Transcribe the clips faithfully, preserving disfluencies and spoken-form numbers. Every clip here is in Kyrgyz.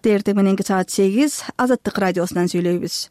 убакыты эртең мененки саат сегиз. Азаттык радиосунан сүйлөйбүз.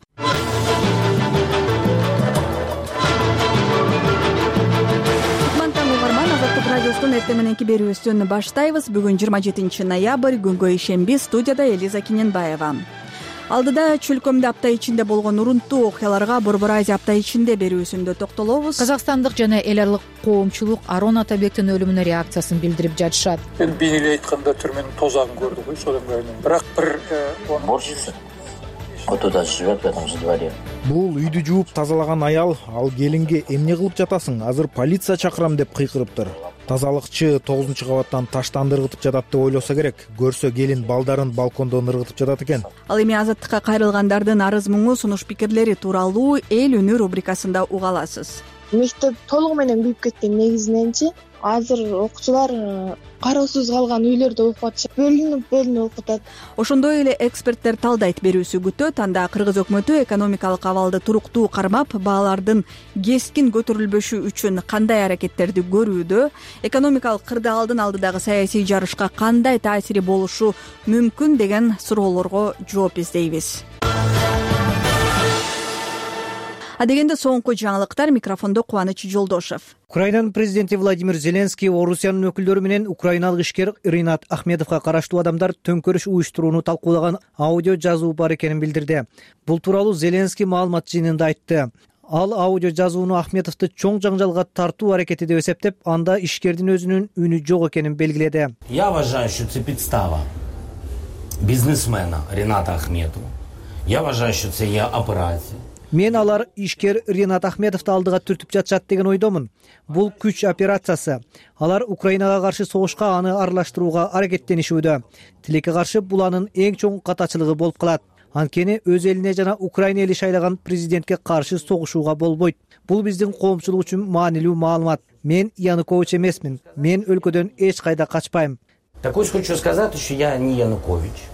Азаттык радиосунун эртең мененки берүүбүздөн баштайбыз. Бүгүн жыйырма жетинчи ноябрь, күнгө ишемби. Студияда Элиза Киненбаева. Алдыда чөлкөмдө апта ичинде болгон урунттуу окуяларга Борбор Азия апта ичинде берүүсүндө токтолобуз. Казакстандык жана эл аралык коомчулук Арон Атабектин өлүмүнө реакциясын билдирип жатышат. Мен бейнелей айтканда түрмөнүн тозагын көрдүк ой, содан кийин. Бирок бир уборщица отуда живет в этом же дворе. Бул үйдү жууп тазалаган аял ал келинге эмне кылып жатасың? Азыр полиция чакырам деп кыйкырыптыр. Тазалыкчы тогузунчу кабаттан таштан ыргытып жатат деп ойлосо керек. Көрсө келин балдарын балкондон ыргытып жатат экен. Ал эми азаттыкка кайрылгандардын арыз муңу, сунуш пикирлери тууралуу Эл үнү рубрикасында уга аласыз. Мектеп толугу менен büyüп кеткен негизиненчи азыр окуучулар кароосуз калган үйлөрдө окуп атышат. Бөлүнүп бөлүнүп окуп атат. Ошондой эле эксперттер талдайт берүүсү күтөт. Анда Кыргыз өкмөтү экономикалык абалды туруктуу кармап, баалардын кескин көтөрүлбөшү үчүн кандай аракеттерди көрүүдө, экономикалык кырды алдын алдыдагы саясий жарышка кандай таасири болушу мүмкүн деген суроолорго жооп издейбиз. Адегенде соңку жаңылыктар, микрофондо Кубаныч Жолдошев. Украинанын президенти Владимир Зеленский Орусиянын өкүлдөрү менен украиналык ишкер Ринат Ахметовго караштуу адамдар төңкөрүш уюштурууну талкуулаган аудио жазуу бар экенин билдирди. Бул тууралуу Зеленский маалымат жыйынында айтты. Ал аудио жазууну Ахметовду чоң жаңжалга тартуу аракети деп эсептеп, анда ишкердин өзүнүн үнү жок экенин белгиледи. Я уважаю, что это подстава бизнесмена Рината Ахметова. Я уважаю, что это я операция. Мен алар ишкер Ринат Ахметовду алдыга түртүп жатышат деген ойдомун. Бул күч операциясы. Алар Украинага каршы согушка аны аралаштырууга аракеттенишүүдө. Тилекке каршы бул анын эң чоң катачылыгы болуп калат. Анткени өз элине жана Украина эли шайлаган президентке каршы согушууга болбойт. Бул биздин коомчулук үчүн маанилүү маалымат. Мен Янукович эмесмин. Мен өлкөдөн эч кайда качпайм. Так ось хочу сказать, что я не Янукович.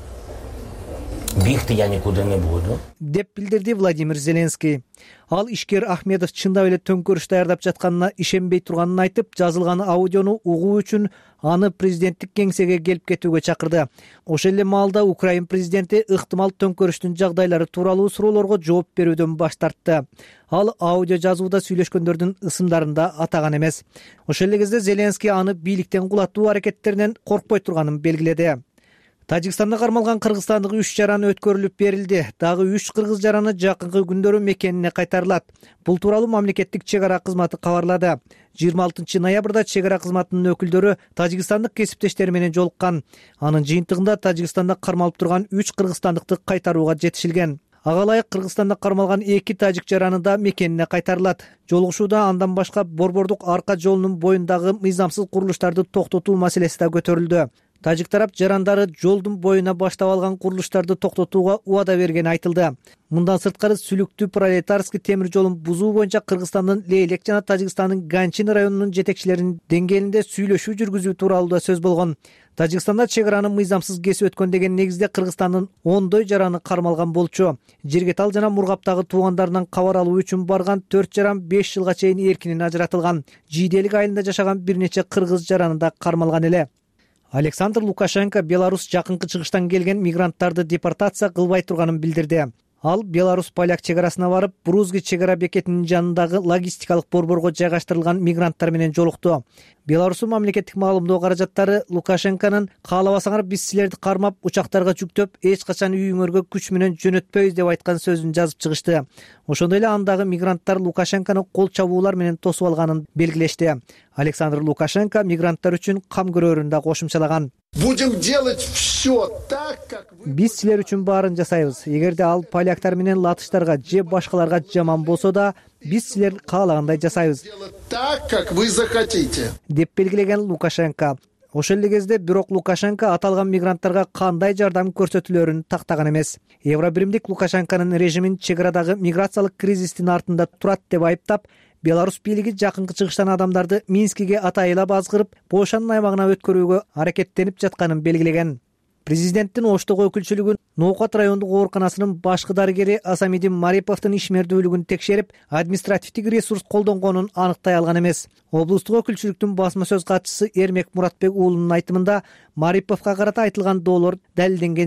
Бихти я никуда не буду. Деп билдирди Владимир Зеленский. Ал ишкер Ахметов чындап эле төңкөрүш даярдап жатканына ишенбей турганын айтып, жазылган аудиону угуу үчүн аны президенттик кеңсеге келип кетүүгө чакырды. Ошол эле маалда Украин президенти ыктымал төңкөрүштүн жагдайлары тууралуу суроолорго жооп берүүдөн баш тартты. Ал аудио жазууда сүйлөшкөндөрдүн ысымдарын да атаган эмес. Ошол эле кезде Зеленский аны бийликтен кулатуу аракеттеринен коркпой турганын белгиледи. Тажикстанда кармалган кыргызстандык үч жаран өткөрүлүп берилди. Дагы үч кыргыз жараны жакынкы күндөрү мекенине кайтарылат. Бул тууралуу мамлекеттик чек ара кызматы кабарлады. жыйырма алтынчы ноябрда чек ара кызматынын өкүлдөрү тажикстандык кесиптештери менен жолуккан. Анын жыйынтыгында Тажикстанда кармалып турган үч кыргызстандыкты кайтарууга жетишилген. Ага ылайык Кыргызстанда кармалган эки тажик жараны да мекенине кайтарылат. Жолугушууда андан башка борбордук арка жолунун боюндагы мыйзамсыз курулуштарды токтотуу маселеси да көтөрүлдү. Тажик тарап жарандары жолдун боюна баштап алган курулуштарды токтотууга убада бергени айтылды. Мындан сырткары Сүлүктүү пролетарский темир жолун бузуу боюнча Кыргызстандын Лейлек жана Тажикстандын Ганчин районунун жетекчилеринин деңгээлинде сүйлөшүү жүргүзүү тууралуу да сөз болгон. Тажикстанда чек араны мыйзамсыз кесип өткөн деген негизде Кыргызстандын ондой жараны кармалган болчу. Жергетал жана Мургаптагы туугандарынан кабар алуу үчүн барган төрт жаран беш жылга чейин эркинен ажыратылган. Жийделик айылында жашаган бир нече кыргыз жараны да кармалган эле. Александр Лукашенко Беларусь жакынкы чыгыштан келген мигранттарды депортация кылбай турганын билдирди. Ал Беларусь-Поляк чек арасына барып, Брузги чек ара бекетинин жанындагы логистикалык борборго жайгаштырылган мигранттар менен жолукту. Беларустун мамлекеттик маалымдоо каражаттары Лукашенконун "Каалабасаңар биз силерди кармап, учактарга жүктөп, эч качан үйүңөргө күч менен жөнөтпөйбүз" деп айткан сөзүн жазып чыгышты. Ошондой эле андагы мигранттар Лукашенкону кол чабуулар менен тосуп алганын белгилешти. Александр Лукашенко мигранттар үчүн кам көрөрүн да кошумчалаган. Будем делать все так, как вы... Биз силер үчүн баарын жасайбыз. Эгерде ал поляктар менен латыштарга же башкаларга жаман болсо да, биз силер каалагандай жасайбыз. Так, как вы захотите. Деп белгилеген Лукашенко. Ошол эле кезде бирок Лукашенко аталган мигранттарга кандай жардам көрсөтүлөрүн тактаган эмес. Евробиримдик Лукашенконун режимин чек арадагы миграциялык кризистин артында турат деп айыптап, Беларусь бийлиги жакынкы чыгыштан адамдарды Минскиге атайылап азгырып, Польшанын аймагына өткөрүүгө аракеттенип жатканын белгилеген. Президенттин Оштогу өкүлчүлүгү Ноокат райондук ооруканасынын башкы дарыгери Асамидин Мариповдун ишмердүүлүгүн текшерип, административдик ресурс колдонгонун аныктай алган эмес. Облустук өкүлчүлүктүн басма сөз катчысы Эрмек Муратбек уулунун айтымында Мариповго карата айтылган доолор далилденген жок.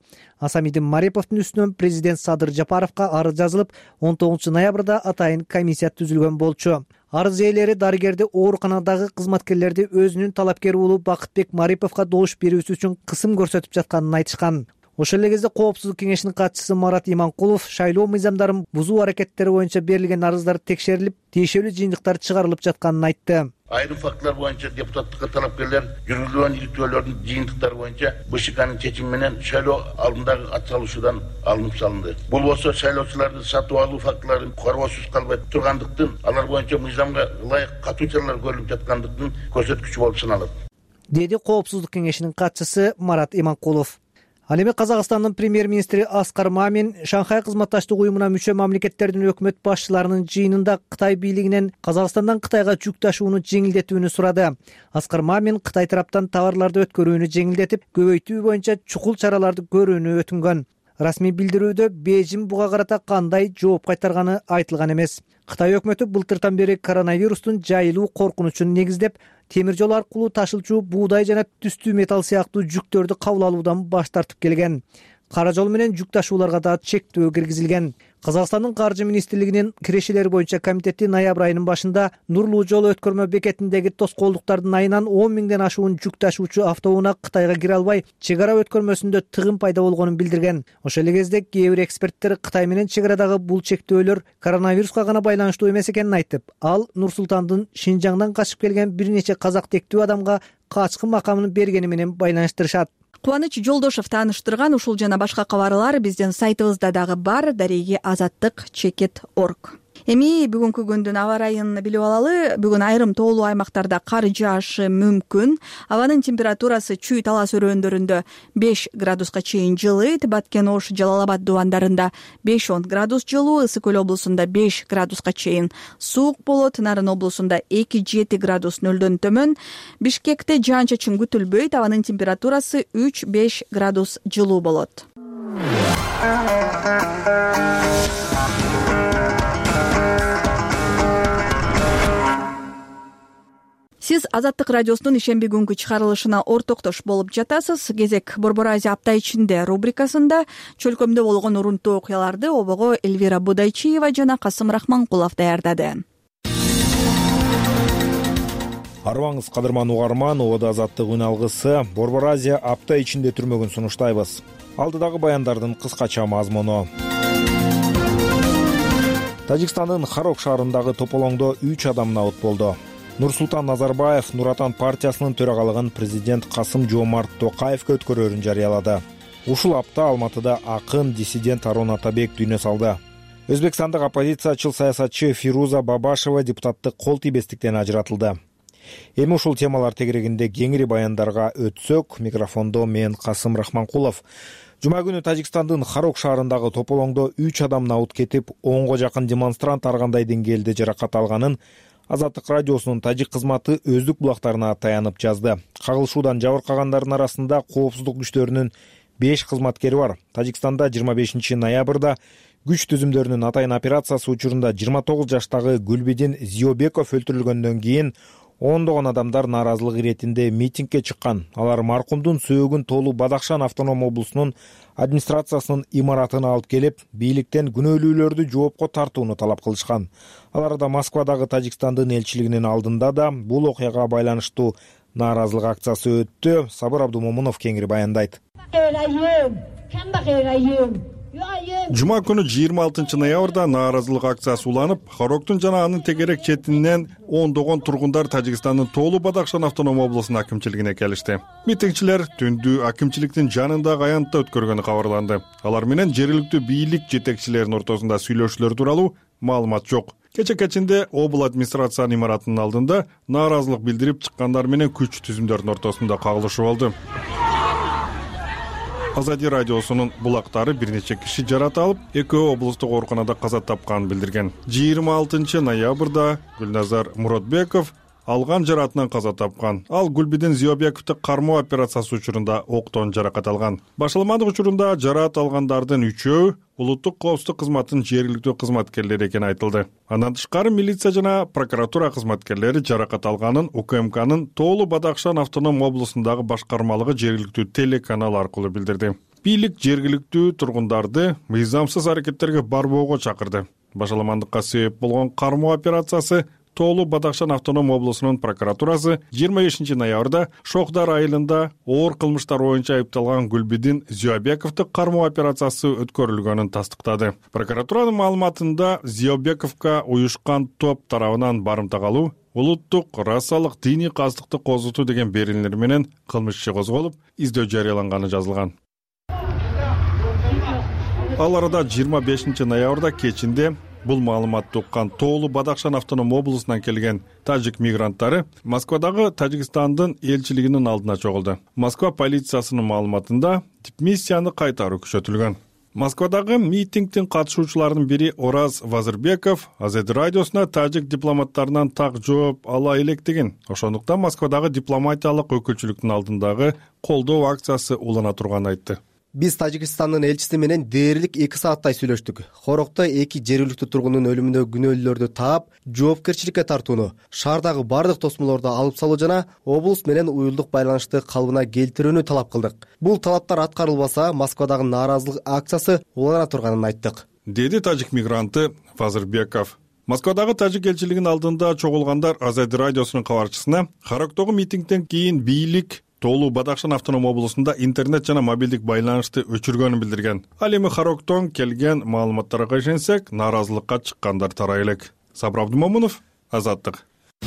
Асамидин Мариповдун үстүнөн президент Садыр Жапаровго арыз жазылып, он тогузунчу ноябрда атайын комиссия түзүлгөн болчу. Арыз ээлери дарыгерди, ооруканадагы кызматкерлерди өзүнүн талапкери уулу Бакытбек Мариповго добуш берүүсү үчүн кысым көрсөтүп жатканын айтышкан. Ошол эле кезде Коопсуздук кеңешинин катчысы Марат Иманкулов шайлоо мыйзамдарын бузуу аракеттери боюнча берилген арыздар текшерилип, тиешелүү жыйынтыктар чыгарылып жатканын айтты. Айрым фактылар боюнча депутаттыкка талапкерлер жүргүзүлгөн иликтөөлөрдүн жыйынтыктары боюнча БШКнын чечими менен шайлоо алдындагы ат салуучудан алынып салынды. Бул болсо шайлоочуларды сатып алуу фактылары коргоосуз калбай тургандыктын, алар боюнча мыйзамга ылайык катуу чаралар көрүлүп жаткандыктын көрсөткүчү болуп саналат, деди Коопсуздук кеңешинин катчысы Марат Иманкулов. Ал эми Казакстандын премьер-министри Аскар Мамин Шанхай кызматташтык уюмуна мүчө мамлекеттердин өкмөт башчыларынын жыйынында Кытай бийлигинен Казакстандан Кытайга жүк ташууну жеңилдетүүнү сурады. Аскар Мамин Кытай тараптан товарларды өткөрүүнү жеңилдетип, көбөйтүү боюнча чукул чараларды көрүүнү өтүнгөн. Расмий билдирүүдө Бейжин буга карата кандай жооп кайтарганы айтылган эмес. Кытай өкмөтү былтыртан бери коронавирустун жайылуу коркунучун негиздеп, темир жол аркылуу ташылчу буудай жана түстүү металл сыяктуу жүктөрдү кабыл алуудан баш тартып келген. Кара жол менен жүк ташууларга да чектөө киргизилген. Казакстандын каржы министрлигинин кирешелери боюнча комитети ноябрь айынын башында Нурлуу жол өткөрмө бекетиндеги тоскоолдуктардын айынан он миңден ашуун жүк ташуучу автоунаа Кытайга кире албай, чек ара өткөрмөсүндө тыгын пайда болгонун билдирген. Ошол эле кезде кээ бир эксперттер Кытай менен чек арадагы бул чектөөлөр коронавируска гана байланыштуу эмес экенин айтып, ал Нур-Султандын Шинжаңдан качып келген бир нече казак тектүү адамга качкы макамын бергени менен байланыштырышат. Кубаныч Жолдошов тааныштырган ушул жана башка кабарлар биздин сайтыбызда дагы бар. Дареги азаттык чекит орг. Эми бүгүнкү күндүн аба ырайын билип алалы. Бүгүн айрым тоолуу аймактарда кар жаашы мүмкүн. Абанын температурасы Чүй Талас өрөөндөрүндө беш градуска чейин жылыйт. Баткен Ош Жалал Абад дубандарында беш он градус жылуу, Ысык Көл облусунда беш градуска чейин суук болот. Нарын облусунда эки жети градус нөлдөн төмөн. Бишкекте жаан-чачын күтүлбөйт. Абанын температурасы үч беш градус жылуу болот. Сиз Азаттык радиосунун ишемби күнгү чыгарылышына ортоктош болуп жатасыз. Кезек Борбор Азия апта ичинде рубрикасында чөлкөмдө болгон урунттуу окуяларды обого Эльвира Будайчиева жана Касым Рахманкулов даярдады. Арыбаңыз кадырман угарман, ободо азаттык үн алгысы Борбор Азия апта ичинде түрмөгүн сунуштайбыз. Алдыдагы баяндардын кыскача мазмуну. Тажикстандын Харок шаарындагы тополоңдо үч адам набыт болду. Нурсултан Назарбаев Нур Отан партиясынын төрагалыгын президент Касым Жомарт Токаевге өткөрөрүн жарыялады. Ушул апта Алматыда акын диссидент Арон Атабек дүйнө салды. Өзбекстандык оппозициячыл саясатчы Фируза Бабашева депутаттык кол тийбестиктен ажыратылды. Эми ушул темалар тегерегинде кеңири баяндарга өтсөк, микрофондо мен Касым Рахманкулов. Жума күнү Тажикстандын Харок шаарындагы тополоңдо үч адам набыт кетип, онго жакын демонстрант ар кандай деңгээлде жаракат алганын Азаттык радиосунун тажик кызматы өздүк булактарына таянып жазды. Кагылышуудан жабыркагандардын арасында коопсуздук күчтөрүнүн беш кызматкери бар. Тажикстанда жыйырма бешинчи ноябрда күч түзүмдөрүнүн атайын операциясы учурунда жыйырма тогуз жаштагы Гүлбедин Зиобеков өлтүрүлгөндөн кийин ондогон адамдар нааразылык иретинде митингге чыккан. Алар маркумдун сөөгүн тоолуу Бадахшан автоном облусунун администрациясынын имаратына алып келип, бийликтен күнөөлүүлөрдү жоопко тартууну талап кылышкан. Аларда Москвадагы Тажикстандын элчилигинин алдында да бул окуяга байланыштуу нааразылык акциясы өттү. Сабыр Абдумомунов кеңири баяндайт. Жума күнү жыйырма алтынчы ноябрда нааразылык акциясы уланып, Хароктун жана анын тегерек четинен ондогон тургундар Тажикстандын тоолуу Бадахшан автоном облусунун акимчилигине келишти. Митингчилер түндү акимчиликтин жанындагы аянтта өткөргөнү кабарланды. Алар менен жергиликтүү бийлик жетекчилеринин ортосунда сүйлөшүүлөр тууралуу маалымат жок. Кече кечинде обл администрациянын имаратынын алдында нааразылык билдирип чыккандар менен күч түзүмдөрдүн ортосунда кагылышуу болду. Азади радиосунун булактары бир нече киши жарат алып, экөө облустук ооруканада каза тапканын билдирген. жыйырма алтынчы ноябрда Гүлназар Муродбеков алган жаратынан каза тапкан. Ал Гүлбедин Зиобековду кармоо операциясы учурунда октон жаракат алган. Башаламандык учурунда жараат алгандардын үчөө улуттук коопсуздук кызматынын жергиликтүү кызматкерлери экени айтылды. Андан тышкары милиция жана прокуратура кызматкерлери жаракат алганын УКМКнын тоолуу Бадахшан автоном облусундагы башкармалыгы жергиликтүү телеканал аркылуу билдирди. бийлик жергиликтүү тургундарды мыйзамсыз аракеттерге барбоого чакырды. Башаламандыкка себеп болгон кармоо операциясы Тоолу Бадахшан автоном облусунун прокуратурасы жыйырма бешинчи ноябрда Шохдар айылында оор кылмыштар боюнча айыпталган Гүлбидин Зиёбековду кармоо операциясы өткөрүлгөнүн тастыктады. Прокуратуранын маалыматында Зиёбековго уюшкан топ тарабынан барымта калуу, улуттук расалык диний кастыкты козготуу деген берилер менен кылмыш иши козголуп, издөө жарыяланганы жазылган. Ал арада жыйырма бешинчи ноябрда кечинде бул маалыматты уккан Тоолу Бадахшан автоном облусунан келген тажик мигранттары Москвадагы Тажикстандын элчилигинин алдына чогулду. Москва полициясынын маалыматында дипмиссияны кайтаруу күчөтүлгөн. Москвадагы митингдин катышуучуларынын бири Ораз Вазырбеков Азед радиосуна тажик дипломаттарынан так жооп ала электигин, ошондуктан Москвадагы дипломатиялык өкүлчүлүктүн алдындагы колдоо акциясы улана турганын айтты. Биз Тажикстандын элчиси менен дээрлик эки сааттай сүйлөштүк. Хорокто эки жергиликтүү тургундун өлүмүндө күнөөлүүлөрдү таап, жоопкерчиликке тартууну, шаардагы бардык тосмолорду алып салуу жана облус менен уюлдук байланышты калыбына келтирүүнү талап кылдык. Бул талаптар аткарылбаса, Москвадагы нааразылык акциясы улана турганын айттык, деди тажик мигранты Вазырбеков. Москвадагы тажик элчилигинин алдында чогулгандар Азад радиосунун кабарчысына Характогу митингден кийин бийлик Тоолу Бадахшан автоном облусунда интернет жана мобилдик байланышты өчүргөнүн билдирген. Ал эми Хароктон келген маалыматтарга ишенсек, нааразылыкка чыккандар тарай элек. Сабыр Абдумомунов, Азаттык.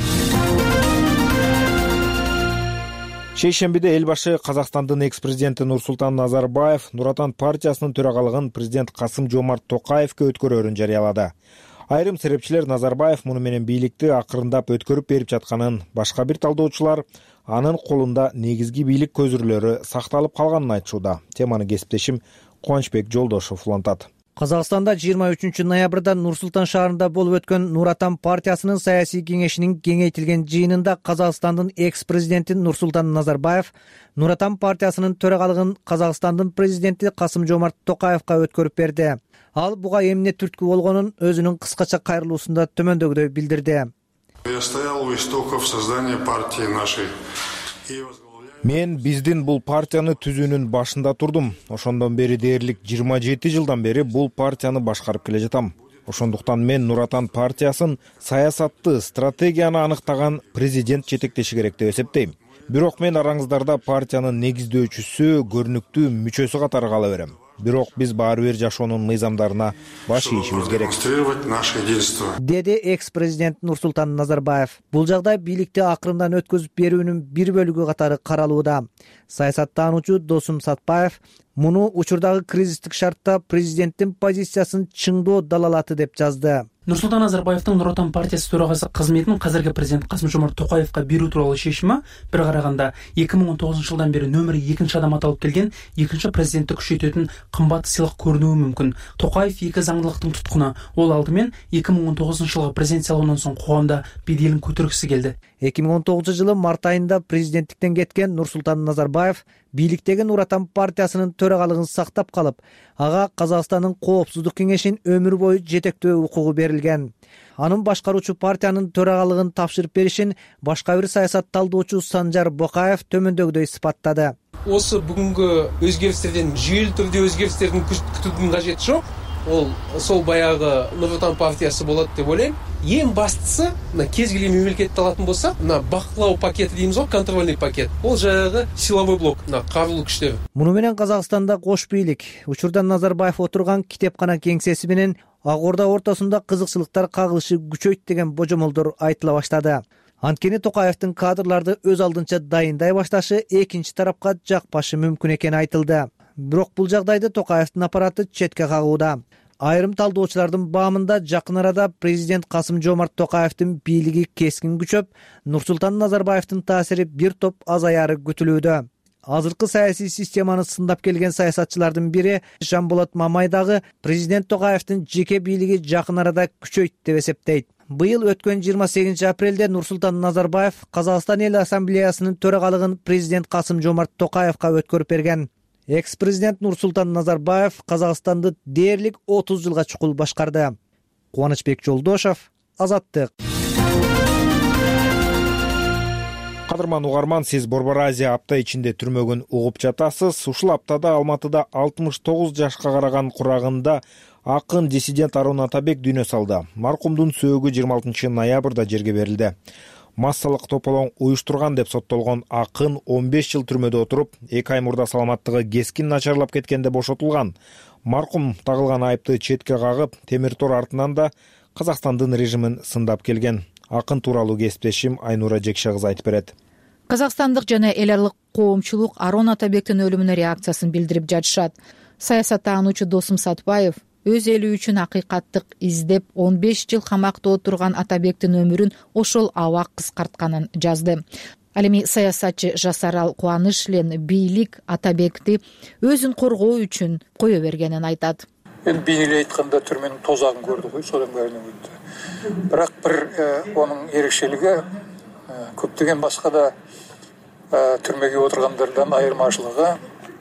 Шейшембиде эл башы Казакстандын экс-президенти Нурсултан Назарбаев Нур Отан партиясынын төрагалыгын президент Касым-Жомарт Токаевке өткөрөөрүн жарыялады. Айрым серепчилер Назарбаев муну менен бийликти акырындап өткөрүп берип жатканын, башка бир талдоочулар анын колунда негизги бийлик көзүрлөрү сакталып калганын айтышууда. Теманы кесиптешим Кубанычбек Жолдошов улантат. Казакстанда жыйырма үчүнчү ноябрда Нур-Султан шаарында болуп өткөн Нур Отан партиясынын саясий кеңешинин кеңейтилген жыйынында Казакстандын экс-президенти Нурсултан Назарбаев Нур Отан партиясынын төрагалыгын Казакстандын президенти Касым-Жомарт Токаевка өткөрүп берди. Ал буга эмне түрткү болгонун өзүнүн кыскача кайрылуусунда төмөндөгүдөй билдирди. Я стоял у истоков создания партии нашей. Мен биздин бул партияны түзүүнүн башында турдум. Ошондон бери дээрлик жыйырма жети жылдан бери бул партияны башкарып келе жатам. Ошондуктан мен Нур Отан партиясын саясатты, стратегияны аныктаган президент жетектеши керек деп эсептейм. Бирок мен араңыздарда партиянын негиздөөчүсү, көрүнүктүү мүчөсү катары кала берем. Бирок биз баары бир жашоонун мыйзамдарына баш ийишибиз керек, деди экс-президент Нурсултан Назарбаев. Бул жагдай бийликти акырындан өткөзүп берүүнүн бир бөлүгү катары каралууда. Саясаттануучу Досум Сатпаев муну учурдагы кризистик шартта президенттин позициясын чыңдоо далалаты деп жазды. Нурсултан Назарбаевдин Нур Отан партиясы төрагасы кызметін казыркы президент Касым-Жомарт Токаевка берүү тууралуу чечими бир караганда эки миң он тогузунчу жылдан бери нөмүрү экинчи адам аталып келген экинчи президентти күчөйтөтүн кымбат сыйлык көрүнүшү мүмкүн. Токаев эки заңдылыктын туткуну. Ол алдымен эки миң он тогузунчу жылғы президент сайлоонун соң коомдо беделин көтөргүсү келди. эки миң он тогузунчу жылы март айында президенттиктен кеткен Нурсултан Назарбаев бийликтеги Нур Отан партиясынын төрагалыгын сактап калып, ага Казакстандын коопсуздук кеңешинин өмүр бою жетектөө укугу берилген. Анын башкаруучу партиянын төрагалыгын тапшырып беришин башка бир саясат талдоочу Санжар Бокаев төмөндөгүдөй сыпаттады. Осы бүгүнкү өзгөрүштөрдөн жүйөлүү түрдө өзгөрүштөрдүн күтүүнүн кажети жок. Ол сол баягы Нур Отан партиясы болот деп ойлойм. Эң бастысы, мына кез келген мемлекетти алатын болсак, мына бактылоо пакети деймиз го, контрольный пакет. Ол жагы силовой блок, мына карулуу күчтөр. Муну менен Казакстанда кош бийлик, учурда Назарбаев отурган китепкана кеңсеси менен Ак Орда ортосунда кызыкчылыктар кагылышы күчөйт деген божомолдор айтыла баштады. Анткени Токаевдин кадрларды өз алдынча дайындай башташы экинчи тарапка жакпашы мүмкүн экени айтылды. Бирок бул жагдайды Токаевдин аппараты четке кагууда. Айрым талдоочулардын баамында жакын арада президент Касым-Жомарт Токаевдин бийлиги кескин күчөп, Нурсултан Назарбаевдин таасири бир топ азаяры күтүлүүдө. Азыркы саясий системаны сындап келген саясатчылардын бири Жамболот Мамай дагы президент Токаевдин жеке бийлиги жакын арада күчөйт деп эсептейт. Быйыл өткөн жыйырма сегизинчи апрелде Нурсултан Назарбаев Казакстан эл ассамблеясынын төрагалыгын президент Касым-Жомарт Токаевка өткөрүп берген. Экс-президент Нурсултан Назарбаев Казакстанды дээрлик отуз жылга чукул башкарды. Кубанычбек Жолдошов, Азаттык. кадырман угарман, сиз Борбор Азия апта ичинде түрмөгүн угуп жатасыз. Ушул аптада Алматыда алтымыш тогуз жашка караган курагында акын диссидент Арон Атабек дүйнө салды. Маркумдун сөөгү жыйырма алтынчы ноябрда жерге берилди. Массалык тополоң уюштурган деп соттолгон акын он беш жыл түрмөдө отуруп, эки ай мурда саламаттыгы кескин начарлап кеткенде бошотулган. Маркум тагылган айыпты четке кагып, темир тор артынан да Казакстандын режимин сындап келген. Акын тууралуу кесиптешим Айнура Жекше кызы айтып берет. Казакстандык жана эл аралык коомчулук Арон Атабектин өлүмүнө реакциясын билдирип жатышат. Саясаттануучу Досум Сатпаев өз эли үчүн акыйкаттык издеп он беш жыл камакта отурган Атабектин өмүрүн ошол аба кыскартканын жазды. Ал эми саясатчы Жасарал Кубанышлен бийлик Атабекти өзүн коргоо үчүн кое бергенин айтат. Эми бир эле айтканда түрмөнүн тозагын көрдүк ой, содан көрүнөт. Бирок бир онун эрекчелиги көптөгөн башка да түрмөгө отургандардан айырмачылыгы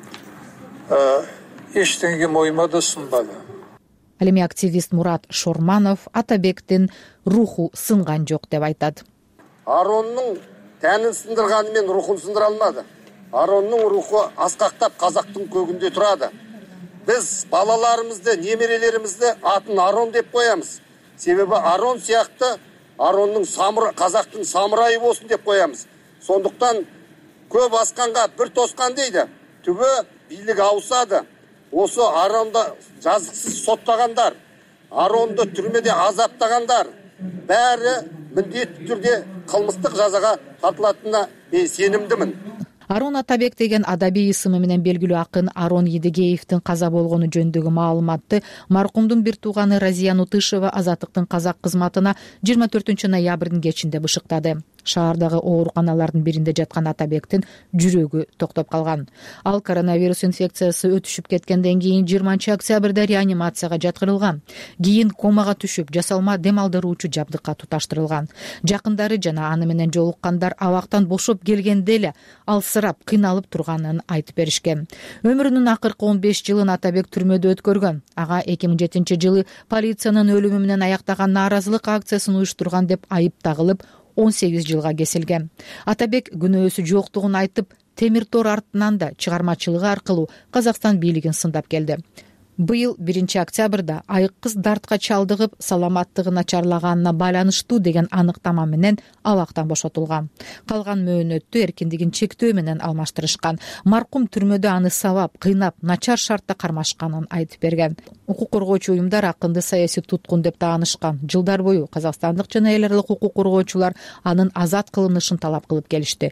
эчтеңеге мойымады, сынбады. Ал эми активист Мурат Шорманов Атабектин руху сынган жок деп айтат. Ароннун тәнин сындырганы менен рухун сындыра алмады. Ароннун руху аскактап казактын көгүндө турады. Биз балаларыбызды, немерелерибизди атын Арон деп коябыз. Себеби Арон сыяктуу Ароннун самур казактын самурайы болсун деп коябыз. Сондуктан көп асканга бир тоскан дейди. Түбө бийлик ауысады. Осы Аронда жазыксыз соттагандар, Аронду түрмөдө азаптагандар баары міндетті түрде кылмыстык жазага тартылатынына мен сенімдімін. Арон Атабек деген адабий ысымы менен белгилүү акын Арон Едигеевдин каза болгону жөнүндөгү маалыматты маркумдун бир тууганы Разия Нутышева Азаттыктын казак кызматына жыйырма төртүнчү ноябрдын кечинде бышыктады. Шаардагы ооруканалардын биринде жаткан Атабектин жүрөгү токтоп калган. Ал коронавирус инфекциясы өтүшүп кеткенден кийин жыйырманчы октябрда реанимацияга жаткырылган. Кийин комага түшүп, жасалма дем алдыруучу жабдыкка туташтырылган. Жакындары жана аны менен жолуккандар абактан бошоп келгенде эле алсырап, кыйналып турганын айтып беришкен. Өмүрүнүн акыркы он беш жылын Атабек түрмөдө өткөргөн. Ага эки миң жетинчи жылы полициянын өлүмү менен аяктаган нааразылык акциясын уюштурган деп айып тагылып, он сегиз жылга кесилген. Атабек күнөөсү жоктугун айтып, темир тор артынан да чыгармачылыгы аркылуу Казакстан бийлигин сындап келди. Быйыл биринчи октябрда айык кыз дартка чалдыгып, саламаттыгы начарлаганына байланыштуу деген аныктама менен абактан бошотулган. Калган мөөнөттү эркиндигин чектөө менен алмаштырышкан. Маркум түрмөдө аны сабап, кыйнап, начар шартта кармашканын айтып берген. Укук коргоочу уюмдар акынды саясий туткун деп таанышкан. Жылдар бою казакстандык жана эл аралык укук коргоочулар анын азат кылынышын талап кылып келишти.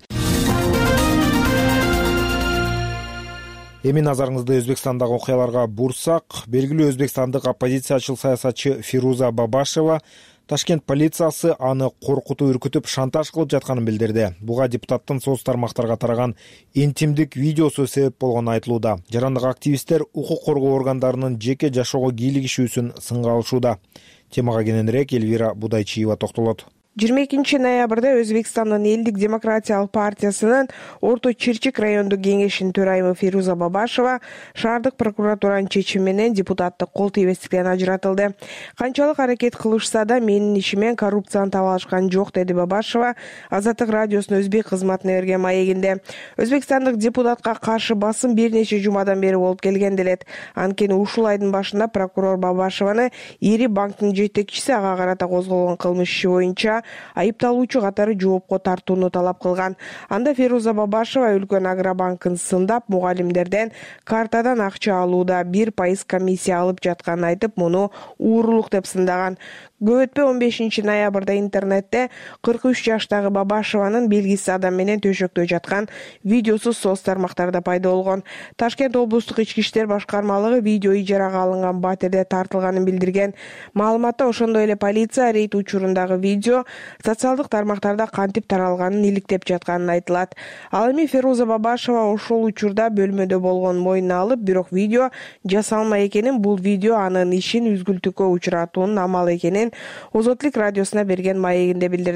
Эми назарыңызды Өзбекстандагы окуяларга бурсак, белгилүү өзбекстандык оппозициячыл саясатчы Фируза Бабашева Ташкент полициясы аны коркутуп, үркүтүп, шантаж кылып жатканын билдирди. Буга депутаттын соц тармактарга тараган интимдик видеосу себеп болгону айтылууда. Жарандык активисттер укук коргоо органдарынын жеке жашоого кийлигишүүсүн сынга алышууда. Темага кененирээк Эльвира Будайчиева токтолот. жыйырма экинчи ноябрда Өзбекстандын Элдик демократиялык партиясынын Орто Чирчик райондук кеңешинин төрайымы Фируза Бабашева шаардык прокуратуранын чечими менен депутаттык кол тийбестиктен ажыратылды. Канчалык аракет кылышса да менин ишимен коррупцияны таба алышкан жок, деди Бабашева Азаттык радиосунун өзбек кызматына берген маегинде. Өзбекстандык депутатка каршы басым бир нече жумадан бери болуп келген делет. Анткени ушул айдын башында прокурор Бабашеваны ири банктын жетекчиси ага карата козголгон кылмыш иши боюнча айыпталуучу катары жоопко тартууну талап кылган. Анда Фируза Бабашева үлкөн Агробанкын сындап, мугалимдерден картадан акча алууда бир пайыз комиссия алып жатканын айтып, муну уурулук деп сындаган. Көп өтпөй он бешинчи ноябрда интернетте кырк үч жаштагы Бабашеванын белгисиз адам менен төшөктө жаткан видеосу соц тармактарда пайда болгон. Ташкент облустук ички иштер башкармалыгы видео ижарага алынган батирде тартылганын билдирген. Маалыматта ошондой эле полиция рейд учурундагы видео социалдык тармактарда кантип таралганын иликтеп жатканын айтылат. Ал эми Фируза Бабашева ошол учурда бөлмөдө болгонун мойнуна алып, бирок видео жасалма экенин, бул видео анын ишин үзгүлтүккө учуратуунун амалы экенин Озотлук радиосуна берген маегинде билдирди.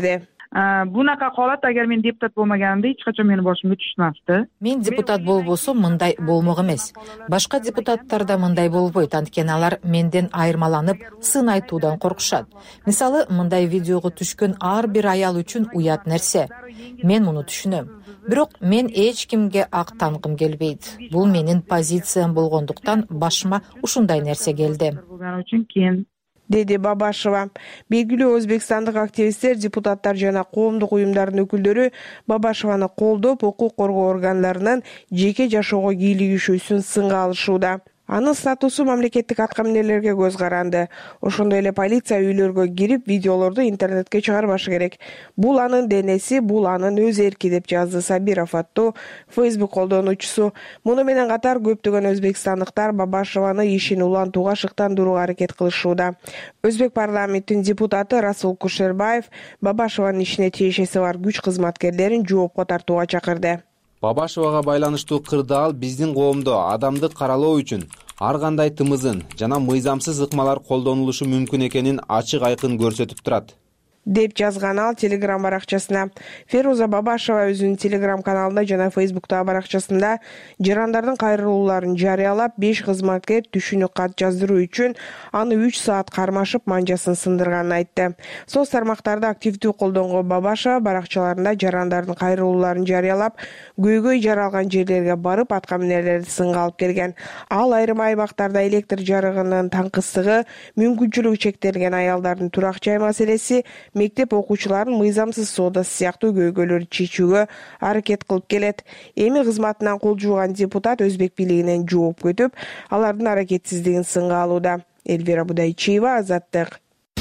бунака калат, эгер мен депутат болмаганымда эч качан мени башымга түшмөптү. Мен депутат болбосом мындай болмок эмес. Башка депутаттар да мындай болбойт, анткени алар менден айырмаланып сын айтуудан коркушат. Мисалы, мындай видеого түшкөн ар бир аял үчүн уят нерсе. Мен муну түшүнөм. Бирок мен эч кимге ак тангым келбейт. Бул менин позициям болгондуктан башыма ушундай нерсе келди, деди Бабашева. Белгилүү өзбекстандык активисттер, депутаттар жана коомдук уюмдардын өкүлдөрү Бабашеваны колдоп, укук коргоо органдарынын жеке жашоого кийлигишүүсүн сынга алышууда. Анын статусу мамлекеттик аткаминерлерге көз каранды. Ошондой эле полиция үйлөргө кирип, видеолорду интернетке чыгарбашы керек. Бул анын денеси, бул анын өз эрки, деп жазды Сабиров аттуу Facebook колдонуучусу. Муну менен катар көптөгөн өзбекстандыктар Бабашеваны ишин улантууга шыктандырууга аракет кылышууда. Өзбек парламентинин депутаты Расул Кушербаев Бабашеванын ишине тиешеси бар күч кызматкерлерин жоопко тартууга чакырды. Бабашевага байланыштуу кырдаал биздин коомдо адамдык каралоо үчүн ар кандай тымызын жана мыйзамсыз ыкмалар колдонулушу мүмкүн экенин ачык айкын көрсөтүп турат, деп жазган ал Телеграм баракчасына. Феруза Бабашева өзүнүн Телеграм каналында жана Фейсбуктагы баракчасында жарандардын кайрылууларын жарыялап, беш кызматкер түшүнүк кат жаздыруу үчүн аны үч саат кармашып манжасын сындырганын айтты. Соц тармактарды активдүү колдонгон Бабашева баракчаларында жарандардын кайрылууларын жарыялап, көйгөй жаралган жерлерге барып, аткаминерлерди сынга алып келген. Ал айрым аймактарда электр жарыгынын таңкыстыгы, мүмкүнчүлүгү чектелген аялдардын турак жай маселеси, мектеп окуучуларын мыйзамсыз соодасы сыяктуу көйгөйлөрдү чечүүгө аракет кылып келет. Эми кызматынан кол жууган депутат өзбек бийлигинен жооп күтүп, алардын аракетсиздигин сынга алууда. Эльвира Будайчиева, Азаттык.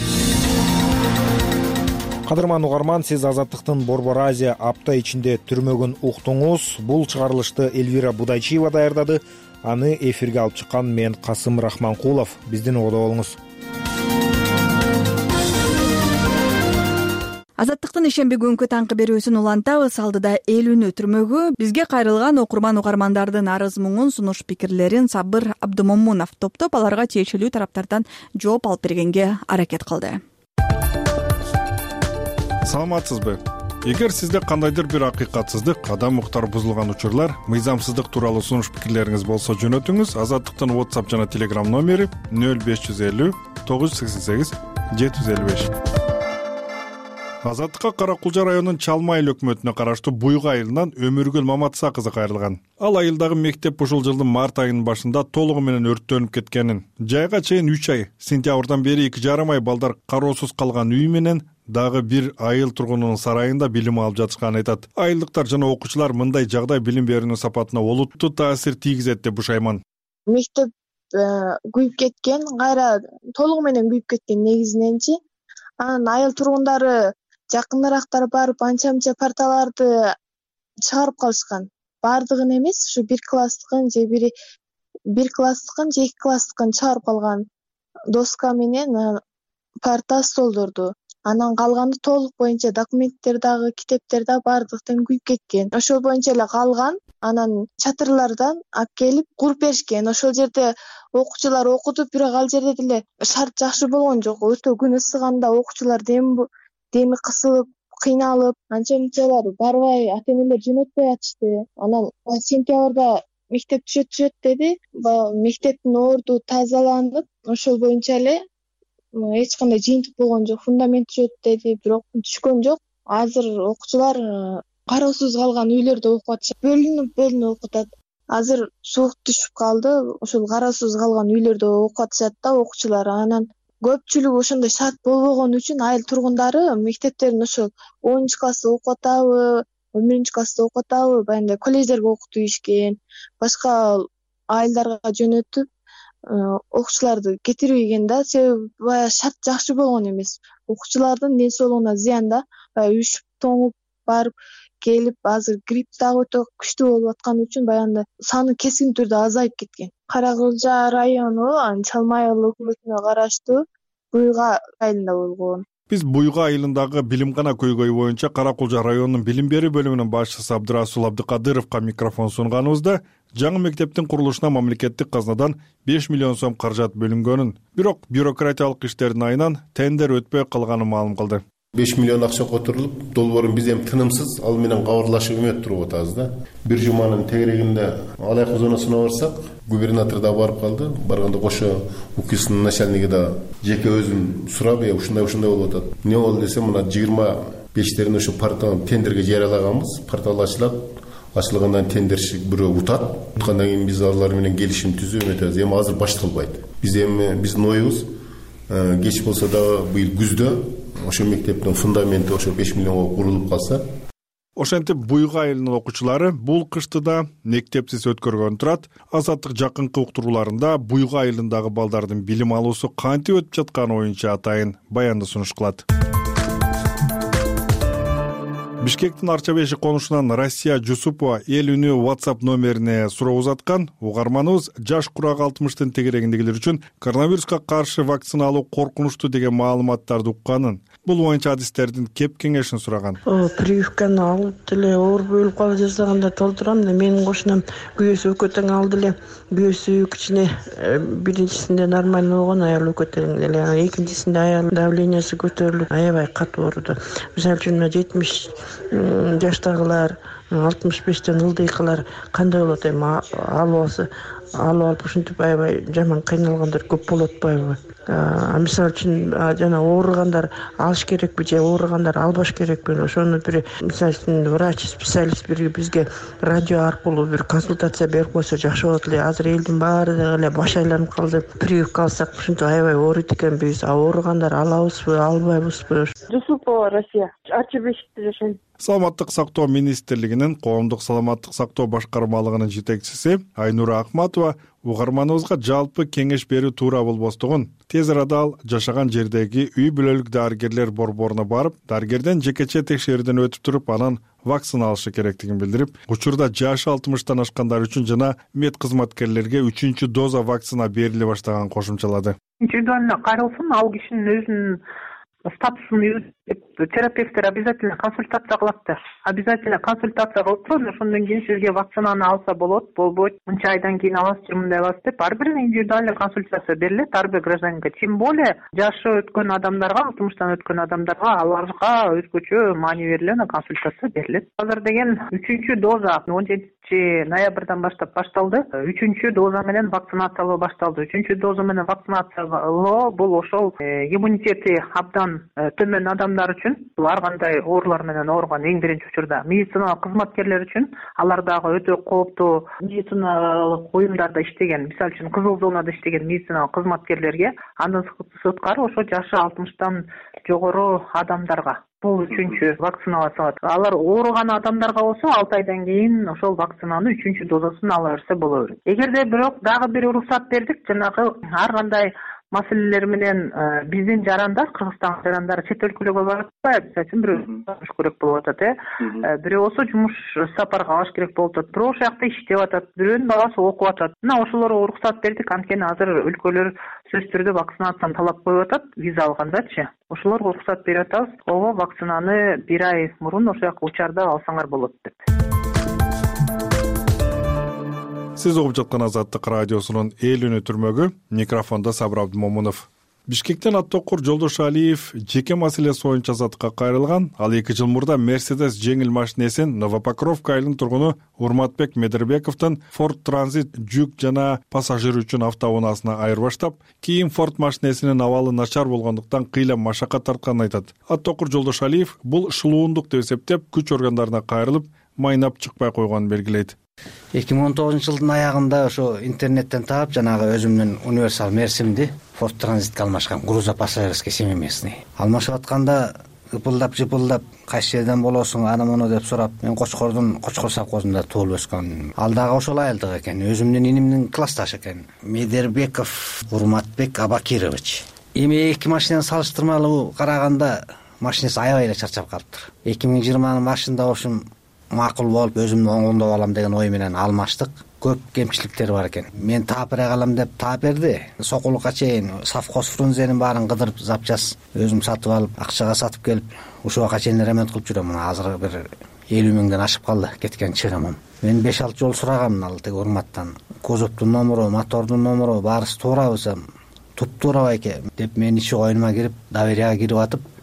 Кадырман угарман, сиз Азаттыктын Борбор Азия апта ичинде түрмөгүн уктуңуз. Бул чыгарылышты Эльвира Будайчиева даярдады. Аны эфирге алып чыккан мен Касым Рахманкулов. Биздин ободо болуңуз. Азаттыктын ишемби күnkү таңкы берүүсүн улантабыз. Алдыда элүүнү түрмөгү. Бизге кайрылган окурман угармандардын арыз муңун, сунуш пикирлерин Сабыр Абдымомунов топтоп, аларга тиешелүү тараптардан жооп алып бергенге аракет кылды. Саламатсызбы? Эгер сизде кандайдыр бир акыйкатсыздык, адам укуктары бузулган учурлар, мыйзамсыздык тууралуу сунуш пикирлериңиз болсо жөнөтүңүз. Азаттыктын WhatsApp жана Telegram номери нөл беш жүз элүү тогуз жүз сексен сегиз жети жүз элүү беш. Азаттыкка Кара Кулжа районунун Чалма айыл өкмөтүнө караштуу Буйга айылынан Өмүргүл Маматса кызы кайрылган. Ал айылдагы мектеп ушул жылдын март айынын башында толугу менен өрттөнүп кеткенин, жайга чейин үч ай, сентябрдан бери эки жарым ай балдар кароосуз калган үй менен дагы бир айыл тургунунун сарайында билим алып жатышканын айтат. Айылдыктар жана окуучулар мындай жагдай билим берүүнүн сапатына олуттуу таасир тийгизет деп бушайман. Мектеп күйүп кеткен, кайра толугу менен күйүп кеткен негизиненчи. Анан айыл тургундары жакынырактар барып анча-мынча парталарды чыгарып калышкан. Бардыгын эмес, ушу бир класстыкын же бир бир класстыкын же эки класстыкын чыгарып калган. Доска менен парта, столдорду. Анан калганы толук боюнча документтер дагы, китептер да бардыктан күйүп кеткен. Ошол боюнча эле калган. Анан чатырлардан алып келип куруп беришкен. Ошол жерде окуучулар окуду, бирок ал жерде деле шарт жакшы болгон жок. Өтө күн ысыганда окуучулар дем деми кысылып, кыйналып, анча-мынчалар барбай, ата-энелер жөнөтпөй атышты. Анан сентябрда мектеп түшөт түшөт деди. Мектептин орду тазаланып, ошол боюнча эле эч кандай жыйынтык болгон жок. Фундамент түшөт деди, бирок түшкөн жок. Азыр окуучулар кароосуз калган үйлөрдө окуп атышат. Бөлүнүп бөлүнүп окуп атат. Азыр суук түшүп калды. Ошол кароосуз калган үйлөрдө окуп атышат да окуучулар. Анан көпчүлүгү ошондой шарт болбогон үчүн айыл тургундары мектептерин ошол онунчу классты окуп атабы, он биринчи классты окуп атабы, баягындай колледждерге окутуу ийишкен. Башка айылдарга жөнөтүп окуучуларды кетирбеген да, себеби баягы шарт жакшы болгон эмес. Окуучулардын ден соолугуна зыян да. Баягы үшүп тоңуп барып келип, азыр грипп дагы өтө күчтүү болуп аткан үчүн баягындай саны кескин түрдө азайып кеткен. Кара Кулжа району Чалма айыл өкмөтүнө караштуу Буйга айылында болгон. Биз Буйга айылындагы билимгана көйгөй боюнча Кара Кулжа районунун билим берүү бөлүмүнүн башчысы Абдырасул Абдыкадыровго микрофон сунганыбызда жаңы мектептин курулушуна мамлекеттик казнадан беш миллион сом каражат бөлүнгөнүн, бирок бюрократиялык иштердин айынан тендер өтпөй калганын маалым кылды. беш миллион акча которулуп, долбоорун биз эми тынымсыз ал менен кабарлашып эметип туруп атабыз да. Бир жуманын тегерегинде алаяк зонасына барсак, губернатор да барып калды. Барганда кошо УКИСтин начальниги да жеке өзүм сурап, "Э, ушундай ушундай болуп атат. Эмне болду десем, мына жыйырма бештерин ошо партияны тендерге жарыялаганбыз. Портал ачылат. Ачылгандан тендерчи бирөө утат. Уткандан кийин биз алар менен келишим түзүп эметебиз. Эми азыр башталбайт. Биз эми биздин оюбуз кеч болсо дагы быйыл күздө ошо мектептин фундаменти ошо беш миллионго курулуп калса. Ошентип Буйга айылынын окуучулары бул кышты да мектепсиз өткөргөн турат. Азаттык жакынкы уктурууларында Буйга айылындагы балдардын билим алуусу кантип өтүп жатканы боюнча атайын баянды сунуш кылат. Бишкектин Арчабеши конушунан Россия Жусупова эл үнү WhatsApp номерине суроо узаткан. Угарманыбыз жаш курак алтымыштын тегерегиндегилер үчүн коронавируска каршы вакцина алуу коркунучтуу деген маалыматтарды укканын, бул боюнча адистердин кеп кеңешин сураган. Прививканы алып деле оор болуп калып жасаганда толтурам да менин кошунам күйөөсү өкө тең алды эле. Күйөөсү кичине биринчисинде нормально болгон, аял өкө тең эле. Экинчисинде аял давлениясы көтөрүлүп, аябай катуу ооруду. Мисалы үчүн жетимиш жаштагылар, алтымыш бештен ылдыйкылар кандай болот эми албасы алып алып ушинтип аябай жаман кыйналгандар көп болот атпайбы? Мисалы үчүн жана ооругандар алыш керекпи же ооругандар албаш керекпи? Ошону бир мисалы үчүн врач специалист бир бизге радио аркылуу бир консультация берип койсо жакшы болот эле. Азыр элдин баары эле баш айланып калды. Прививка алсак ушинтип аябай ооруйт экенбиз. А ооругандар алабызбы, албайбызбы? Жусупова Россия, Арчабеште жашайм. Саламаттык сактоо министрлигинин коомдук саламаттык сактоо башкармалыгынын жетекчиси Айнура Акматова угарманыбызга жалпы кеңеш берүү туура болбостугун, тез арада ал жашаган жердеги үй бүлөлүк дарыгерлер борборуна барып, дарыгерден жекече текшерүүдөн өтүп туруп, анан вакцина алышы керектигин билдирип, учурда жашы алтымыштан ашкандар үчүн жана мед кызматкерлерге үчүнчү доза вакцина бериле баштаганын кошумчалады. Индивидуально каралсын, ал кишинин өзүнүн статусун терапевттер обязательно консультация кылат да. Обязательно консультация кылып туруп, ошондон кийин сизге вакцинаны алса болот, болбойт, мынча айдан кийин аласыз же мындай аласыз деп ар бирине индивидуальный консультация берилет ар бир гражданинге. Тем более жашы өткөн адамдарга, алтымыштан өткөн адамдарга аларга өзгөчө маани берилген консультация берилет. Азыр деген үчүнчү доза он жетинчи ноябрдан баштап башталды. Үчүнчү доза менен вакцинациялоо башталды. Үчүнчү доза менен вакцинациялоо бул ошол иммунитети абдан төмөн адамдар үчүн, бул ар кандай оорулар менен ооруган эң биринчи учурда медициналык кызматкерлер үчүн, алар дагы өтө кооптуу медициналык уюмдарда иштеген, мисалы үчүн кызыл зонада иштеген медициналык кызматкерлерге, андан сырткары ошо жашы алтымыштан жогору адамдарга бул үчүнчү вакциналациялат. Алар ооруган адамдарга болсо алты айдан кийин ошол вакцинаны үчүнчү дозасын ала берсе боло берет. Эгерде бирок дагы бир уруксат бердик, жанагы ар кандай маселелер менен биздин жарандар, Кыргызстан жарандары чет өлкөлөргө барып атпайбы? Мисалы үчүн бирөө жумуш керек болуп атат, э? Бирөө болсо жумуш сапарга алыш керек болуп атат, бирөө ошол жакта иштеп атат, бирөөнүн баласы окуп атат. Мына ошолорго уруксат бердик, анткени азыр өлкөлөр сөзсүз түрдө вакцинацияны талап коюп атат, виза алгандачы. Ошолорго уруксат берип атабыз. Ого вакцинаны бир ай мурун ошол жака учарда алсаңар болот деп. Сиз угуп жаткан Азаттык радиосунун эл үнү түрмөгү, микрофондо Сабыр Абдымомунов. Бишкектен Аттокур Жолдошалиев жеке маселеси боюнча Азаттыкка кайрылган. Ал эки жыл мурда Mercedes жеңил машинесин Новопокровка айылынын тургуну Урматбек Медербековдон Ford Transit жүк жана пассажир үчүн автоунаасына айырбаштап, кийин Ford машинесинин абалы начар болгондуктан кыйла машакат тартканын айтат. Аттокур Жолдошалиев бул шылуундук деп эсептеп, күч органдарына кайрылып, майнап чыкпай койгонун белгилейт. эки миң он тогузунчу жылдын аягында ошо интернеттен таап, жанагы өзүмдүн универсал Мерсимди Ford Transitке алмашкан, грузопассажирский семиместный. Алмашып атканда ыпылдап жыпылдап, кайсы жерден болосуң, аны муну деп сурап, мен Кочкордун Кочкор совхозунда туулуп өскөн. Ал дагы ошол айылдык экен, өзүмдүн инимдин классташы экен. Медербеков Урматбек Абакирович. Эми эки машинаны салыштырмалуу караганда машинеси аябай эле чарчап калыптыр. эки миң жыйырманын башында ошум макул болуп, өзүмдү оңдоп алам деген ой менен алмаштык. Көп кемчиликтери бар экен. Мен таап бере алам деп таап берди. Сокулукка чейин совхоз фрунзенин баарын кыдырып, запчас өзүм сатып алып, акчага сатып келип, ушуга чейин ремонт кылып жүрөм. Мына азыр бир элүү миңден ашып калды кеткен чыгымым. Мен беш алты жол сурагам ал тег Урматтан. Кузовдун номеру, мотордун номеру баарысы туурабы десем, туп-туура байке деп мен ичи оюнума кирип, доверияга кирип атып,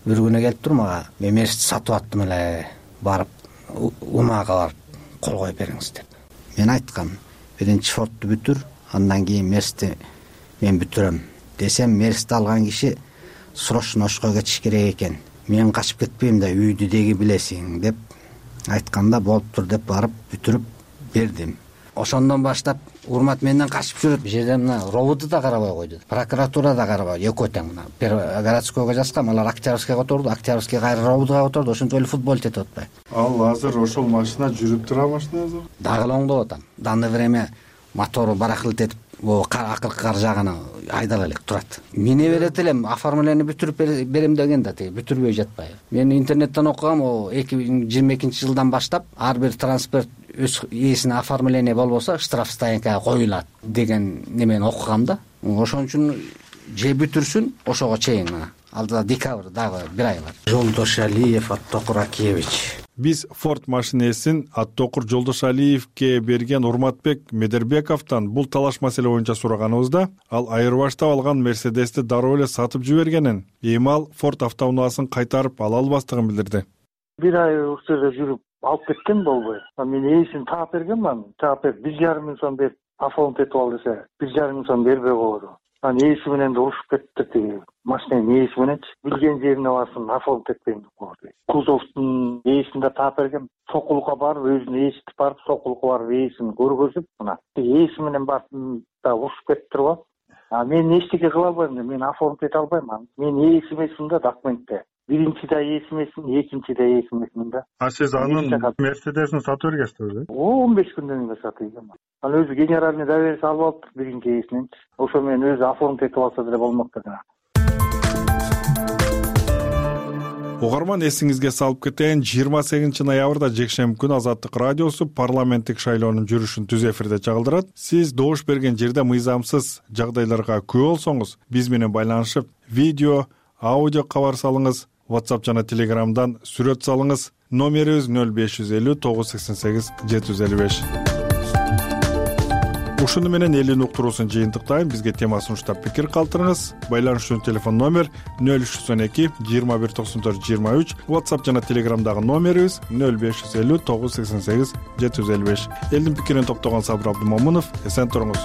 бир күнү келип туруп мага мен мерсти сатып аттым эле, барып унаага барып кол коюп бериңиз деп. Мен айткам, биринчи Фордту бүтүр, андан кийин мерсти мен бүтүрөм десем, мерсти алган киши срочно ошко кетиш керек экен. Мен качып кетпейм да, үйдү деги билесиң деп айтканда, болуптур деп барып бүтүрүп бердим. Ошондон баштап Урмат менден качып жүрөт. Бул жерде мына роботу да карабай койду, прокуратура да карабай, экөө тең. Мына городскойго жазгам, алар Октябрьскийге которду, Октябрьский кайра роботуга которду, ошентип эле футбол тетип атпайбы. Ал азыр ошол машина жүрүп тура машина азыр? Дагы эле оңдоп атам. Данный время мотору баракылт этип, акыркы кар жагына айдала элек турат. Мине берет элем, оформление бүтүрүп берем деген да, тиги бүтүрбөй жатпайбы. Мен интернеттен окугам, о эки миң жыйырма экинчи жылдан баштап ар бир транспорт өз ээсине оформление болбосо штраф стоянкага коюлат деген немени окугам да. Ошон үчүн же бүтүрсүн, ошого чейин мына алдыда декабрь дагы бир ай бар. Жолдошалиев Аттокур Акиевич. Биз Форд машинесин Аттокур Жолдошалиевке берген Урматбек Медербековдон бул талаш маселе боюнча сураганыбызда, ал айырбаштап алган Мерседести дароо эле сатып жибергенин, эми ал Форд автоунаасын кайтарып ала албастыгын билдирди. Бир ай ушерде жүрүп алып кеткен болбой. Мен ээсин таап бергенмин, таап берип бир жарым миң сом берип оформить этип ал десе, бир жарым миң сом бербей койду. Анан ээси менен да урушуп кетти тиги машинанын ээси мененчи. Билген жерине барсын, оформить этпейм деп койду. Кузовдун ээсин да таап берген. Сокулукка барып, өзүнүн ээсин барып, Сокулукка барып ээсин көргөзүп, мына ээси менен барып да урушуп кетип туруп. А мен эчтеке кыла албайм, мен оформить эте албайм. Мен ээси эмесмин да документте. Биринчи да ээси эмесмин, экинчи да ээси эмесмин да. А сиз анын Мерседесин сатып бергенсизби? он беш күндөн кийин сатып берген. Ал өзү генеральный доверие алып алыптыр биринчи ээсиненчи. Ошо мен өзү оформить этип алса деле болмок да. Угарман, эсиңизге салып кетейин, жыйырма сегизинчи ноябрда жекшемби күнү Азаттык радиосу парламенттик шайлоонун жүрүшүн түз эфирде чагылдырат. Сиз добуш берген жерде мыйзамсыз жагдайларга күбө болсоңуз, биз менен байланышып, видео, аудио кабар салыңыз. WhatsApp жана Telegram'dan сүрөт салыңыз. Номерибиз нөл беш жүз элүү тогуз жүз сексен сегиз жети жүз элүү беш. Ушуну менен элин уктуруусун жыйынтыктайм. Бизге тема сунуштап пикир калтырыңыз. Байланыш үчүн телефон номер нөл үч жүз он эки жыйырма бир токсон төрт жыйырма үч. WhatsApp жана Telegram'дагы номерибиз нөл беш жүз элүү тогуз жүз сексен сегиз жети жүз элүү беш. Элдин пикирин топтогон Сабыр Абдымомунов. Эсен туруңуз.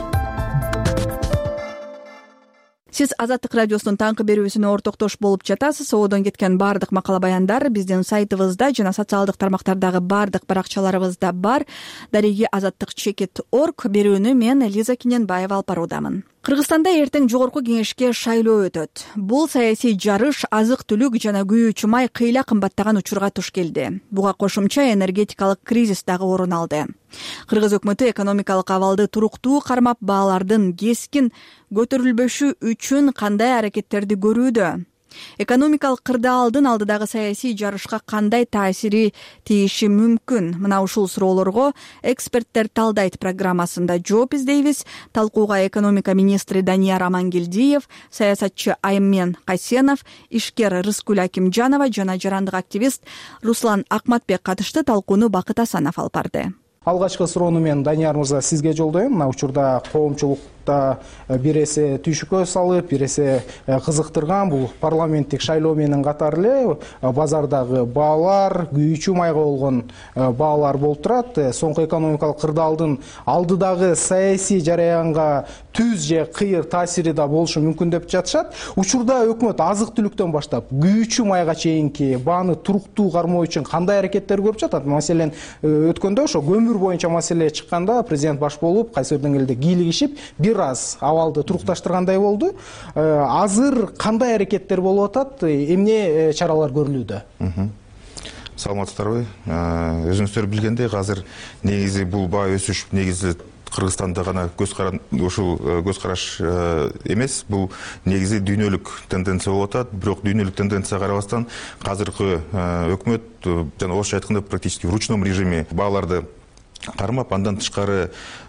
Сиз Азаттык радиосунун таңкы берүүсүнө ортоктош болуп жатасыз. Оодон кеткен баардык макала баяндар биздин сайтыбызда жана социалдык тармактардагы баардык баракчаларыбызда бар. Дареги азаттык чекит точка орг. Берүүнү мен Лиза Кененбаева алып баруудамын. Кыргызстанда эртең жогорку кеңешке шайлоо өтөт. Бул саясий жарыш азык-түлүк жана күйүүчү май кыйла кымбаттаган учурга туш келди. Буга кошумча энергетикалык кризис дагы орун алды. Кыргыз өкмөтү экономикалык абалды туруктуу кармап, баалардын кескин көтөрүлбөшү үчүн кандай аракеттерди көрүүдө? Экономикалык кырдаалдын алдыдагы саясий жарышка кандай таасири тийиши мүмкүн? Мына ушул суроолорго эксперттер талдайт программасында жооп издейбиз. Талкууга экономика министри Данияр Амангелдиев, саясатчы Аймен Касенов, ишкер Рыскүл Акимжанова жана жарандык активист Руслан Акматбек катышты. Талкууну Бакыт Асанов алып барды. Алгачкы суроону мен Данияр мырза сизге жолдойм. Мына учурда коомчулукта бир эсе түйшүккө салып, бир эсе кызыктырган бул парламенттик шайлоо менен катар эле базардагы баалар, күйүүчү майга болгон баалар болуп турат. Соңку экономикалык кырдаалдын алдыдагы саясий жараянга түз же кыйыр таасири да болушу мүмкүн деп жатышат. Учурда өкмөт азык-түлүктөн баштап күйүүчү майга чейинки бааны туруктуу кармоо үчүн кандай аракеттер көрүп жатат? Маселен, өткөндө ошо көмүр боюнча маселе чыкканда президент баш болуп, кайсы бир деңгээлде кийлигишип, бир аз абалды турукташтыргандай болду. Азыр кандай аракеттер болуп атат? Эмне чаралар көрүлүүдө? Саламатсыздарбы? Өзүңүздөр билгендей, азыр негизи бул баа өсүш негизи Кыргызстанда гана ушул көз караш эмес, бул негизи дүйнөлүк тенденция болуп атат. Бирок дүйнөлүк тенденцияга карабастан азыркы өкмөт жана орусча айтканда практически в ручном режиме бааларды кармап, андан тышкары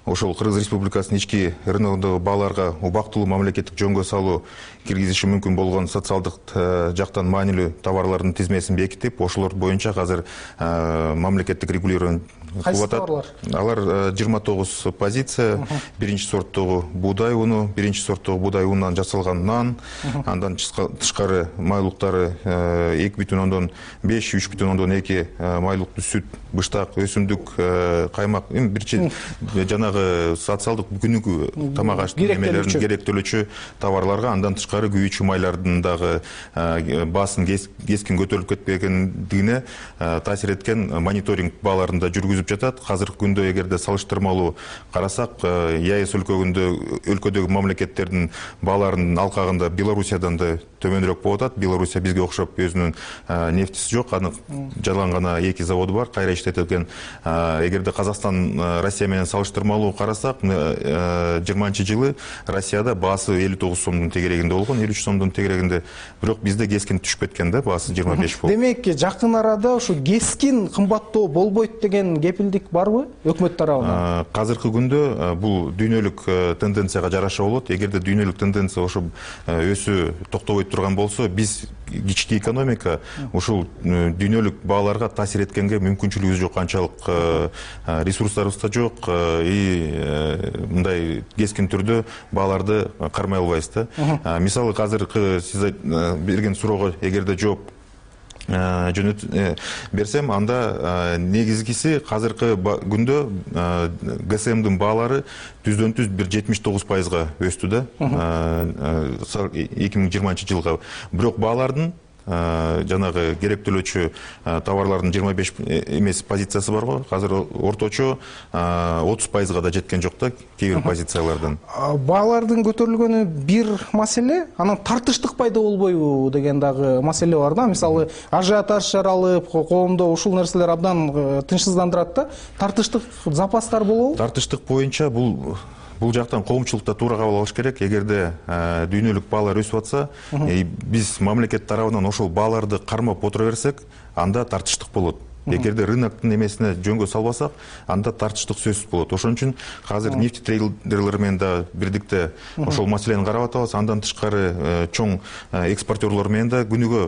ошол Кыргыз Республикасынын ички рыногундагы бааларга убактылуу мамлекеттик жөнгө салуу киргизиши мүмкүн болгон социалдык жактан маанилүү товарлардын тизмесин бекитип, ошолор боюнча азыр мамлекеттик регулирование кылып атат. Алар жыйырма тогуз позиция, биринчи сорттогу буудай уну, биринчи сорттогу буудай унунан жасалган нан, андан тышкары майлыктары эки бүтүн ондон беш, үч бүтүн ондон эки майлыктуу сүт, быштак, өсүмдүк, каймак, эми бирчи жанагы социалдык күнүгү тамак аш немелерин керектөлүүчү товарларга, андан тышкары күйүүчү майлардын дагы баасын кескин көтөрүлүп кетпегендигине таасир эткен мониторинг бааларында жүргүзүп жатат. Азыркы күндө эгерде салыштырмалуу карасак, ЕАЭС өлкөгүндө өлкөдөгү мамлекеттердин бааларынын алкагында Белоруссиядан да төмөнүрөөк болуп атат. Белоруссия бизге окшоп өзүнүн нефтиси жок, анын жалган гана эки заводу бар, кайра иштетилген. Эгерде Казакстан Россия менен салыштырмалуу карасак, жыйырманчы жылы Россияда баасы элүү тогуз сомдун тегерегинде болгон, элүү үч сомдун тегерегинде. Бирок бизде кескин түшүп кеткен да, баасы жыйырма беш болуп. Демек, жакын арада ушу кескин кымбаттоо болбойт деген кепилдик барбы өкмөт тарабынан? Азыркы күндө бул дүйнөлүк тенденцияга жараша болот. Эгерде дүйнөлүк тенденция ошо өсүү токтобой турган болсо, биз кички экономика ушул дүйнөлүк бааларга таасир эткенге мүмкүнчүлүгүбүз жок, канчалык ресурстарыбыз да жок, и мындай кескин түрдө бааларды кармай албайбыз да. Мисалы, азыркы сиз берген суроого эгерде жооп жөнөт берсем, анда негизгиси азыркы күндө ГСМдин баалары түздөн түз бир жетимиш тогуз пайызга өстү да, эки миң жыйырманчы жылга. Бирок баалардын жанагы керектөлүүчү товарлардын жыйырма беш эмес позициясы бар го. Азыр орточо отуз пайызга да жеткен жок да кээ бир позициялардан. Баалардын көтөрүлгөнү бир маселе, анан тартыштык пайда болбойбу деген дагы маселе бар да. Мисалы, ажиотаж жаралып, коомдо ушул нерселер абдан тынчсыздандырат да. Тартыштык запастар болобу? Тартыштык боюнча бул Бул жактан коомчулукта туура кабыл алыш керек. Эгерде дүйнөлүк баалар өсүп атса, биз мамлекет тарабынан ошол бааларды кармап отура берсек, анда тартыштык болот. Эгерде рыноктун эмесине жөнгө салбасак, анда тартыштык сөзсүз болот. Ошон үчүн азыр нефть трейдерлер менен да бирдикте ошол маселени карап атабыз. Андан тышкары чоң экспортерлор менен да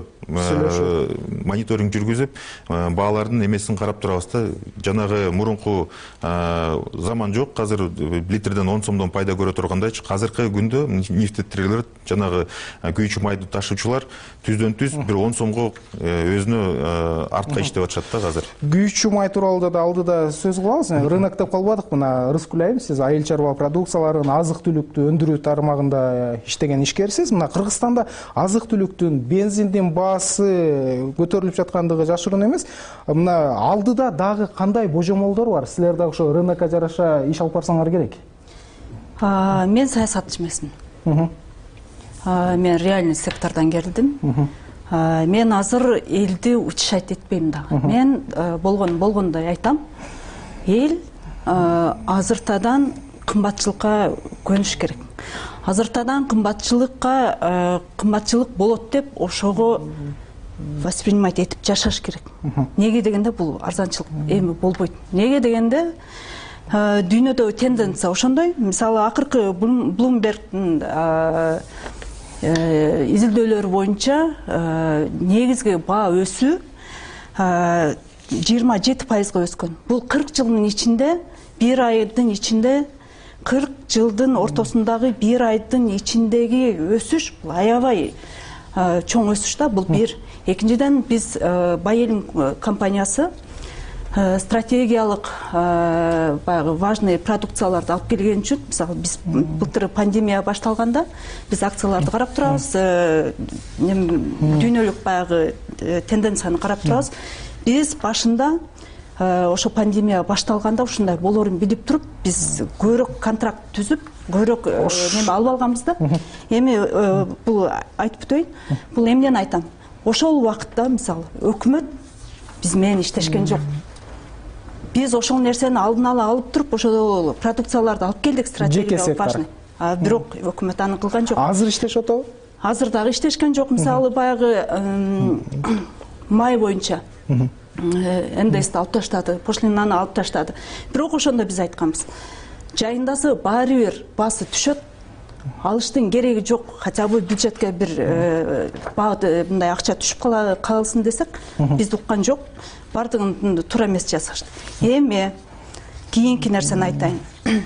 күнүгө мониторинг жүргүзүп, баалардын эмесин карап турабыз да. Жанагы мурунку заман жок, азыр литрден он сомдон пайда көрө тургандайчы. Азыркы күндө нефть трейдерлер, жанагы күйүүчү майды ташуучулар түздөн түз бир он сомго өзүнө артка иштеп атышат да. Күйүүчү май тууралуу да алдыда сөз кылабыз. Рынок деп калбадык. Мына Рыскүл сиз айыл чарба продукцияларын, азык-түлүктү өндүрүү тармагында иштеген ишкерсиз. Мына Кыргызстанда азык-түлүктүн, бензиндин баасы көтөрүлүп жаткандыгы жашыруун эмес. Мына алдыда дагы кандай божомолдор бар? Силер дагы ошо рынокко жараша иш алып барсаңар керек. Мен саясатчы эмесмин. Мен реальный сектордон келдим. Мен азыр элди утешать этпейм дагы. Мен болгон болгондой айтам. Эл азыртадан кымбатчылыкка көнүш керек. Азыртадан кымбатчылыкка кымбатчылык болот деп ошого воспринимать этип жашаш керек. Неге дегенде бул арзанчылык эми болбойт. Неге дегенде дүйнөдөгү тенденция ошондой. Мисалы, акыркы Bloomberg'дин изилдөөлөрү боюнча негизги баа өсүү жыйырма жети пайызга өскөн. Бул кырк жылдын ичинде, бир айдын ичинде, кырк жылдын ортосундагы бир айдын ичиндеги өсүш бул аябай чоң өсүш да. Бул бир. Экинчиден, биз Байелин компаниясы стратегиялык баягы важный продукцияларды алып келген үчүн, мисалы, биз былтыр пандемия башталганда биз акцияларды карап турабыз, дүйнөлүк баягы тенденцияны карап турабыз. Биз башында ошо пандемия башталганда ушундай болорун билип туруп, биз көбүрөөк контракт түзүп, көбүрөөк неме алып алганбыз да. Эми бул айтып өтөйүн. Бул эмнени айтам? Ошол убакытта, мисалы, өкмөт биз менен иштешкен жок. Биз ошол нерсени алдын ала алып туруп, ошол продукцияларды алып келдик, стратегиялык важный. Бирок өкмөт аны кылган жок. Азыр иштешип атабы? Азыр дагы иштешкен жок. Мисалы, баягы май боюнча эн дэ эсти алып таштады, пошлинаны алып таштады. Бирок ошондо биз айтканбыз. жайындасы баары бир баасы түшөт, алыштын кереги жок, хотя бы бюджетке бир мындай акча түшүп калсын десек, биз уккан жок, бардыгын туура эмес жасашты. Эми кийинки нерсени айтайын.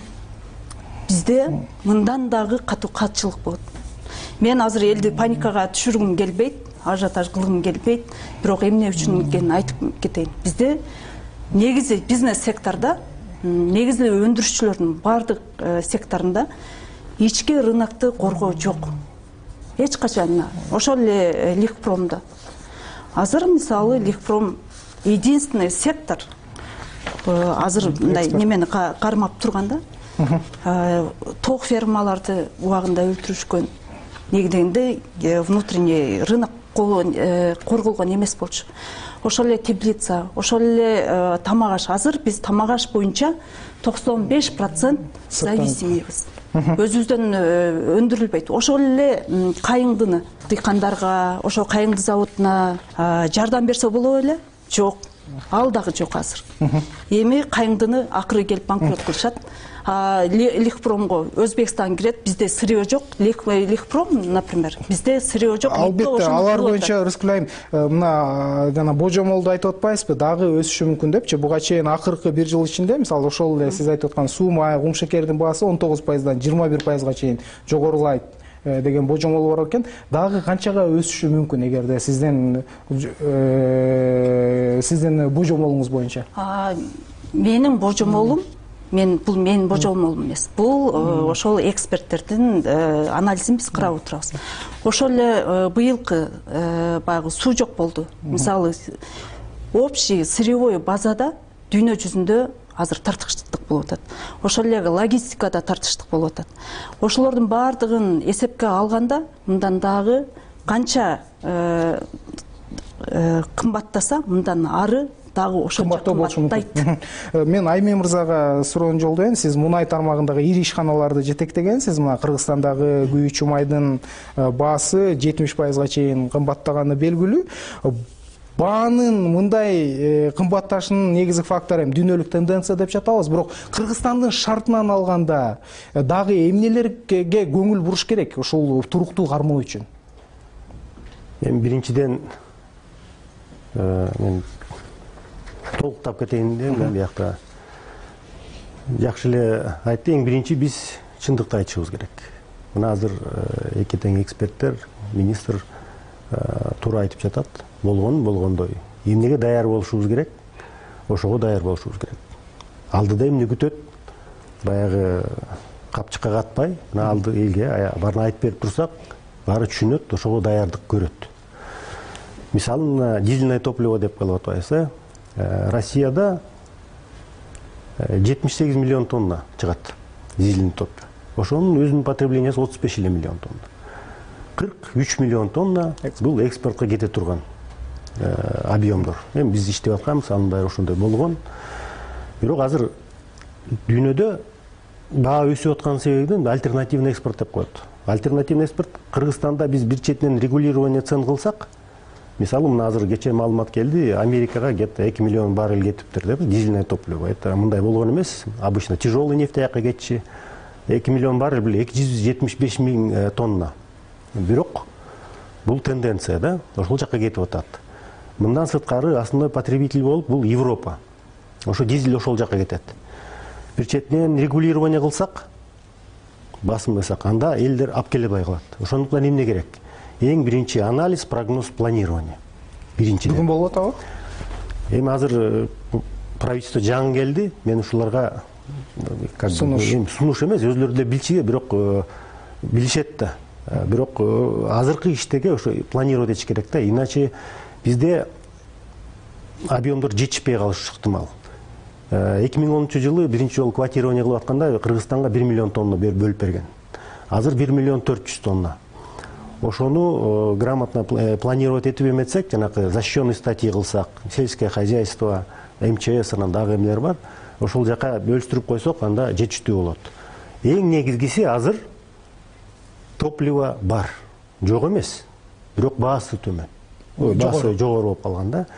Бизде мындан дагы катуу катчылык болот. Мен азыр элди паникага түшүргүм келбейт, ажиотаж кылгым келбейт, бирок эмне үчүн экенин айтып кетейин. Бизде негизи бизнес секторда, негизи өндүрүшчүлөрдүн бардык секторунда ички рынокты коргоо жок. Эч качан. Ошол эле Лихпромдо. Азыр мисалы Лихпром единственный сектор азыр мындай немени кармап турганда, ток фермаларды убагында өлтүрүшкөн. Негизинде внутренний рынок корголгон эмес болчу. Ошол эле теплица, ошол эле тамак аш. Азыр биз тамак аш боюнча токсон беш процент зависимийбиз. Өзүбүздөн өндүрүлбөйт. Ошол эле кайыңдыны дыйкандарга, ошол кайыңды заводуна жардам берсе болобу эле? Жок. Ал дагы жок азыр. Эми кайыңдыны акыры келип банкрот кылышат. Лихпромго Өзбекстан кирет, бизде сырье жок. Лихпром, например, бизде сырье жок. Албетте, алар боюнча Рыскүл, мына жана божомолду айтып атпайсызбы, дагы өсүшү мүмкүн депчи. Буга чейин акыркы бир жыл ичинде, мисалы, ошол эле сиз айтып аткан суу май, кум шекердин баасы он тогуз пайыздан жыйырма бир пайызга чейин жогорулайт деген божомол бар экен. Дагы канчага өсүшү мүмкүн эгерде сиздин сиздин божомолуңуз боюнча? Менин божомолум Мен бул менин божомолум эмес. Бул ошол эксперттердин анализин биз карап отурабыз. Ошол эле быйылкы баягы суу жок болду. Мисалы, общий сырьевой базада дүйнө жүзүндө азыр тартыштык болуп атат. Ошол эле логистикада тартыштык болуп атат. Ошолордун баардыгын эсепке алганда, мындан дагы канча кымбаттаса, мындан ары дагы ошончо кымбаттайт. Мен Айме мырзага суроону жолдойм. Сиз мунай тармагындагы ири ишканаларды жетектегенсиз. Мына Кыргызстандагы күйүүчү майдын баасы жетимиш пайызга чейин кымбаттаганы белгилүү. Баанын мындай кымбатташынын негизги фактору эми дүйнөлүк тенденция деп жатабыз, бирок Кыргызстандын шартынан алганда дагы эмнелерге көңүл буруш керек ушул туруктуу кармоо үчүн? Эми биринчиден мен толуктап кетейин дейм, мен биякта жакшы эле айтты. Эң биринчи биз чындыкты айтышыбыз керек. Мына азыр эки тең эксперттер, министр туура айтып жатат. Болгон болгондой. Эмнеге даяр болушубуз керек? Ошого даяр болушубуз керек. Алдыда эмне күтөт? Баягы капчыкка катпай, мына алды элге баарын айтып берип турсак, баары түшүнөт, ошого даярдык көрөт. Мисалы, мына дизельное топливо деп калып атпайбыз, э? Россияда жетимиш сегиз миллион тонна чыгат дизельный топливо. Ошонун өзүнүн потреблениясы отуз беш миллион тонна. кырк үч миллион тонна бул экспортко кете турган объемдор. Эми биз иштеп атканбыз, анын баары ошондой болгон. Бирок азыр дүйнөдө баа өсүп аткан себебинен альтернативный экспорт деп коет. Альтернативный экспорт Кыргызстанда биз бир четинен регулирование цен кылсак, мисалы, мына азыр кечээ маалымат келди, Америкага где-то эки миллион баррель кетиптир деп, дизельное топливо. Это мындай болгон эмес. Обычно тяжелый нефть аяка кетчи. эки миллион баррель бул эки жүз жетимиш беш миң тонна. Бирок бул тенденция, да, ошол жакка кетип атат. Мындан сырткары основной потребитель болуп бул Европа. Ошо дизель ошол жакка кетет. Бир четинен регулирование кылсак, басымдасак, анда элдер алып келе албай калат. Ошондуктан эмне керек? Эң биринчи анализ, прогноз, планирование. Биринчиден. Бүгүн болуп атабы? Эми азыр правительство жаңы келди. Мен ушуларга как бы сунуш эмес, өзүлөрү деле билчү, бирок билишет да. Бирок азыркы иштеге ошо планировать этиш керек да, иначе бизде объемдор жетишпей калышы ыктымал. эки миң онунчу жылы биринчи жолу квотирование кылып атканда Кыргызстанга бир миллион тонна бөлүп берген. Азыр бир миллион төрт жүз тонна. Ошону грамотно планировать этип эметсек, жанакы защищенный статьи кылсак, сельское хозяйство, эм че эс анан дагы эмнелер бар, ошол жака бөлүштүрүп койсок, анда жетиштүү болот. Эң негизгиси азыр топливо бар, жок эмес, бирок баасы төмөн. Баасы жогору болуп калган да.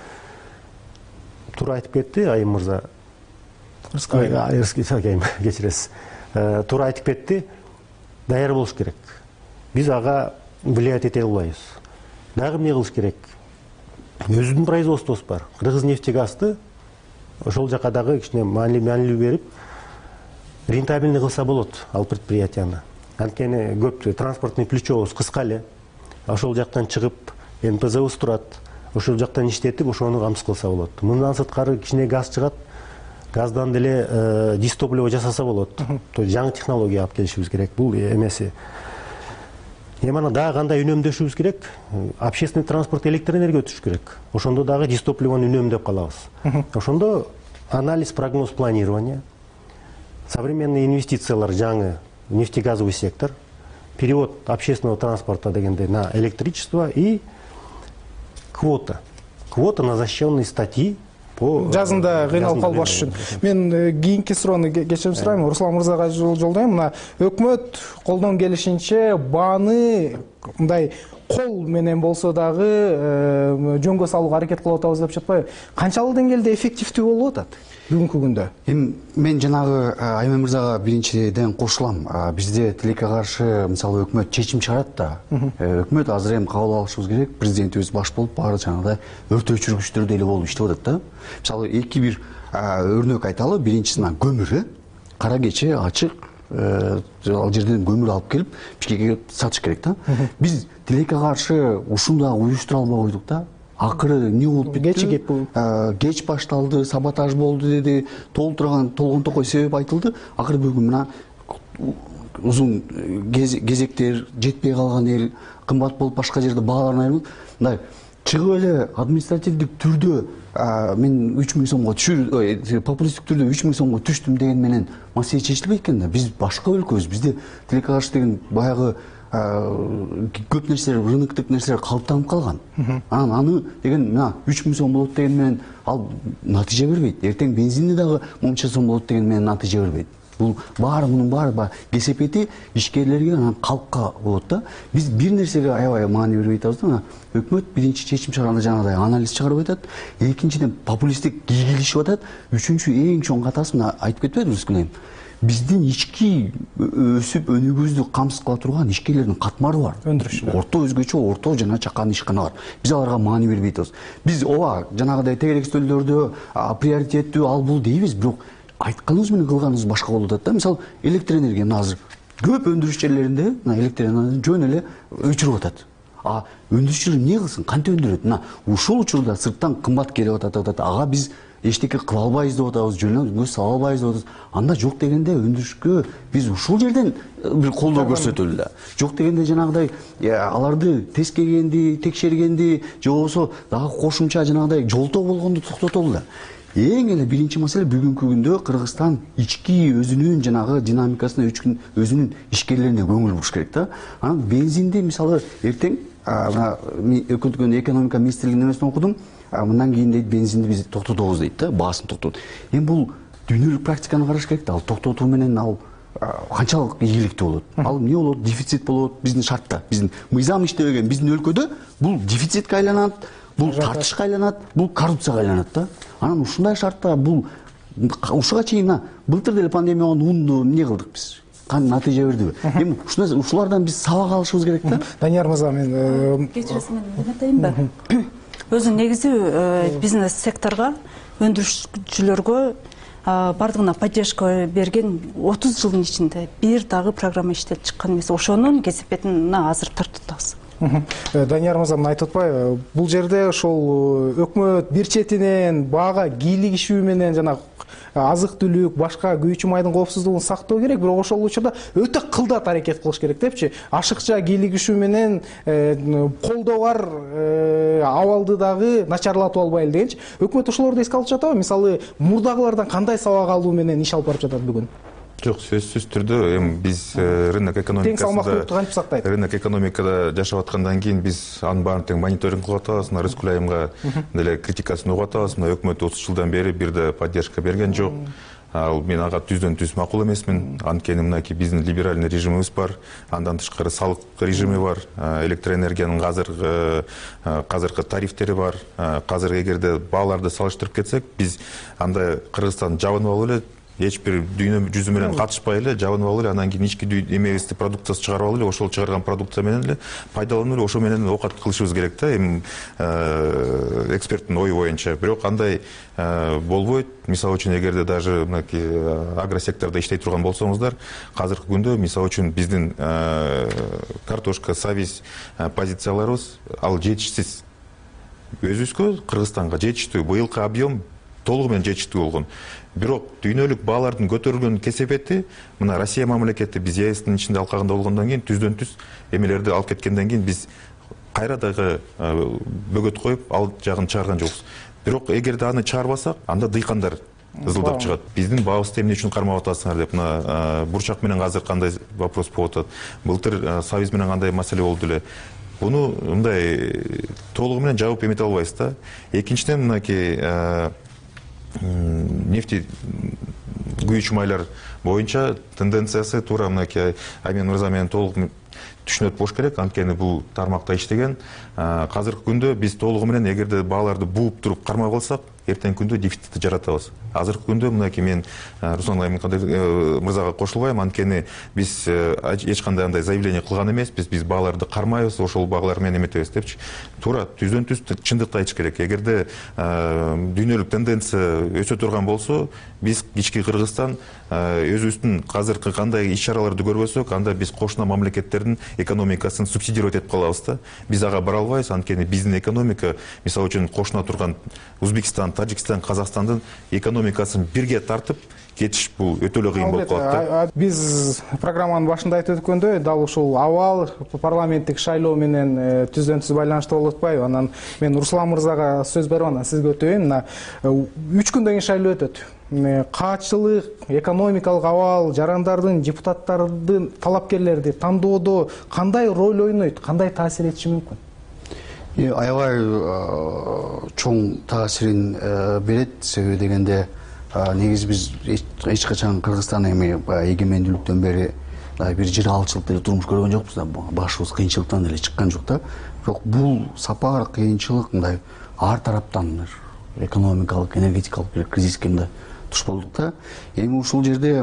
Туура айтып кетти Айым мырза. Кечиресиз. туура айтып кетти, даяр болуш керек. Биз ага влиять ете албайбыз. Дагы эмне кылыш керек? Өзүбүздүн производствобуз бар. Кыргызнефтегазды ошол жака дагы кичине маанилүү берип, рентабельный кылса болот ал предприятияны. Анткени көп транспортный плечобуз кыска эле. Ошол жактан чыгып, эн пэ зэбиз турат. Ошол жактан иштетип, ошону камсыз кылса болот. Мындан сырткары кичине газ чыгат. Газдан деле дистопливо жасаса болот. То есть жаңы технология алып келишибиз керек. Бул эмеси. Эми ана дагы кандай үнөмдөшүбүз керек? Общественный транспорт электроэнергия өтүш керек. Ошондо дагы дистопливону үнөмдөп калабыз. Ошондо анализ, прогноз планирования, современные инвестициялар жаңы нефтегазовый сектор, перевод общественного транспорта дегенде на электричество и квота. Квота на защищенные статьи. Жазында кыйналып калбаш үчүн. Мен кийинки суроону кечирим сурайм. Руслан мырзага жолдойм. Мына өкмөт колдон келишинче бааны мындай кол менен болсо дагы жөнгө салууга аракет кылып атабыз деп жатпайбы? Канчалык деңгээлде эффективдүү болуп атат бүгүнкү күндө? Эми мен жанагы Айма мырзага биринчиден кошулам. Бизде тилекке каршы мисалы өкмөт чечим чыгарат да. Өкмөт азыр эми кабыл алышыбыз керек. Президентибиз баш болуп баары жанагыдай өрт өчүргүчтөр деле болуп иштеп атат да. Мисалы эки бир өрнөк айталы. Биринчиси көмүр, кара кече ачык ал жерден көмүр алып келип Бишкекке сатыш керек да. Биз тилекке каршы ушундай уюштура албай койдук да. Акыры эмне болуп кетти? Кеч башталды, саботаж болду деди, толтурган, толгонтокой себеп айтылды. Акыры бүгүн мына узун кезектер, жетпей калган эл, кымбат болуп башка жерде бааларын айырылып, мындай чыгып эле административдик түрдө мен үч миң сомго түшүр, популисттик түрдө үч миң сомго түштүм деген менен маселе чечилбейт экен да. Биз башка өлкөбүз, бизде тилекке каршы деген баягы көп нерселер, рыноктук нерселер калыптанып калган. Анан аны деген мына үч миң сом болот деген менен ал натыйжа бербейт. Эртең бензинди дагы монча сом болот деген менен натыйжа бербейт. Бул баары мунун баары баягы кесепети ишкерлерге, анан калкка болот да. Биз бир нерсеге аябай маани бербей атабыз да. Өкмөт биринчи чечим чыгарганда жанагыдай анализ чыгарып атат. Экинчиден популисттик кийгилишип атат. Үчүнчү эң чоң катасы мына айтып кетпедибиз күнөйм. Биздин ички өсүп өнүгүүбүздү камсыз кыла турган ишкерлердин катмары бар. Өндүрүшчүлөр. Орто өзгөчө, орто жана чакан ишкана бар. Биз аларга маани бербей атабыз. Биз ооба жанагыдай тегерек стөлдөрдө приоритеттүү ал бул дейбиз, бирок айтканыбыз менен кылганыбыз башка болуп атат да. Мисалы, электроэнергияны азыр көп өндүрүш жерлеринде мына электроэнергияны жөн эле өчүрүп атат. А өндүрүшчүлөр эмне кылсын? Кантип өндүрөт? Мына ушул учурда сырттан кымбат келип атат. Ага биз эчтеке кыла албайбыз деп атабыз, жөнөкөй көз сала албайбыз деп атабыз. Анда жок дегенде өндүрүшкө биз ушул жерден бир колдоо көрсөтөлү да. Жок дегенде жанагыдай аларды тескегенди, текшергенди, же болбосо дагы кошумча жанагыдай жолтоо болгонду токтотолу да. Эң эле биринчи маселе бүгүнкү күндө Кыргызстан ички өзүнүн жанагы динамикасына, өзүнүн ишкерлерине көңүл буруш керек да. Анан бензинди мисалы эртең мына өкмөттүн экономика министрлигинин эмесин окудум. Мындан кийин дейт бензинди биз токтотобуз дейт да, баасын токтот. Эми бул дүйнөлүк практиканы караш керек да. Ал токтотуу менен ал канчалык ийгиликтүү болот? Ал эмне болот? Дефицит болот биздин шартта. Биздин мыйзам иштебеген биздин өлкөдө бул дефицитке айланат, бул тартышка айланат, бул коррупцияга айланат да. Анан ушундай шартта бул ушуга чейин мына былтыр деле пандемия болгондо унду эмне кылдык биз? Кандай натыйжа бердиби? Эми ушулардан биз сабак алышыбыз керек да. Данияр мырза, мен кечиресиз, мен айтайынбы? Өзү негизи бизнес секторго, өндүрүшчүлөргө бардыгына поддержка берген отуз жылдын ичинде бир дагы программа иштелип чыккан эмес. Ошонун кесепетин мына азыр тартып атабыз. Данияр мырза, мына айтып атпайбы? Бул жерде ошол өкмөт бир четинен баага кийлигишүү менен жана азык түлүк, башка күйүүчү майдын коопсуздугун сактоо керек, бирок ошол учурда өтө кылдат аракет кылыш керек депчи. Ашыкча кийлигишүү менен колдоо бар абалды дагы начарлатып албайлы дегенчи. Өкмөт ошолорду эске алып жатабы? Мисалы, мурдагылардан кандай сабак алуу менен иш алып барып жатат бүгүн? Жок, сөзсүз түрдө эми биз рынок экономикасында тең салмактуулукту кантип сактайт? Рынок экономикада жашап аткандан кийин биз анын баарын тең мониторинг кылып атабыз. Мына Рыскүл айымга деле критикасын угуп атабыз. Мына өкмөт отуз жылдан бери бир да поддержка берген жок. Ал мен ага түздөн түз макул эмесмин. Анткени мынакей биздин либеральный режимибиз бар. Андан тышкары салык режими бар. Электроэнергиянын азыркы азыркы тарифтери бар. Азыр эгерде бааларды салыштырып кетсек, биз анда Кыргызстан жабынып алып эле эч бир дүйнө жүзү менен катышпай эле жабынып алып эле анан кийин ички эмебизди продукциясы чыгарып алып эле ошол чыгарган продукция менен эле пайдаланып эле ошо менен оокат кылышыбыз керек да эми эксперттин ою боюнча. Бирок андай болбойт. Мисалы үчүн эгерде даже мынакей агросектордо иштей турган болсоңуздар, азыркы күндө мисалы үчүн биздин картошка, сабиз позицияларыбыз ал жетишсиз. Өзүбүзгө Кыргызстанга жетиштүү, быйылкы объем толугу менен жетиштүү болгон. Бирок дүйнөлүк баалардын көтөрүлгөн кесепети мына Россия мамлекети биз ЕСтин ичинде алкагында болгондон кийин түздөн түз эмелерди алып кеткенден кийин биз кайра дагы бөгөт коюп ал жагын чыгарган жокпуз. Бирок эгерде аны чыгарбасак, анда дыйкандар ызылдап чыгат. Биздин баабызды эмне үчүн кармап атасыңар деп. Мына бурчак менен азыр кандай вопрос болуп атат. Былтыр сабиз менен кандай маселе болду эле. Буну мындай толугу менен жабып эмете албайбыз да. Экинчиден мынакей нефти күйүүчү майлар боюнча тенденциясы туура мынакей Аймен мырза менен толук түшүнөт болуш керек. Анткени бул тармакта иштеген. Азыркы күндө биз толугу менен эгерде бааларды бууп туруп кармап алсак, эртеңки күндө дефицитти жаратабыз. Азыркы күндө мынакей мен Руслан мырзага кошулбайм, анткени биз эч кандай андай заявление кылган эмеспиз. Биз бааларды кармайбыз, ошол баалар менен эметебиз депчи. Туура түздөн түз чындыкты айтыш керек. Эгерде дүйнөлүк тенденция өсө турган болсо, биз ички Кыргызстан өзүбүздүн азыркы кандай иш-чараларды көрбөсөк, анда биз кошуна мамлекеттердин экономикасын субсидировать этип калабыз да. Биз ага бара албайбыз, анткени биздин экономика, мисалы үчүн кошуна турган Өзбекстан, Тажикстан, Казакстандын экономикасын бирге тартып кетиш бул өтө эле кыйын болуп калат да. Биз программанын башында айтып өткөндөй, дал ушул абал парламенттик шайлоо менен түздөн түз байланыштуу болуп атпайбы? Анан мен Руслан мырзага сөз берип анан сизге өтөйүн. Мына үч күндөн кийин шайлоо өтөт. Каатчылык, экономикалык абал, жарандардын, депутаттардын, талапкерлерди тандоодо кандай роль ойнойт, кандай таасир этиши мүмкүн? Аябай чоң таасирин берет. Себеби дегенде негизи биз эч качан Кыргызстан эми эгемендүүлүктөн бери бир жыргалчылык эле турмуш көргөн жокпуз да. Башыбыз кыйынчылыктан эле чыккан жок да. Бирок бул сапар кыйынчылык мындай ар тараптан экономикалык, энергетикалык бир кризиске мындай туш болдук да. Эми ушул жерде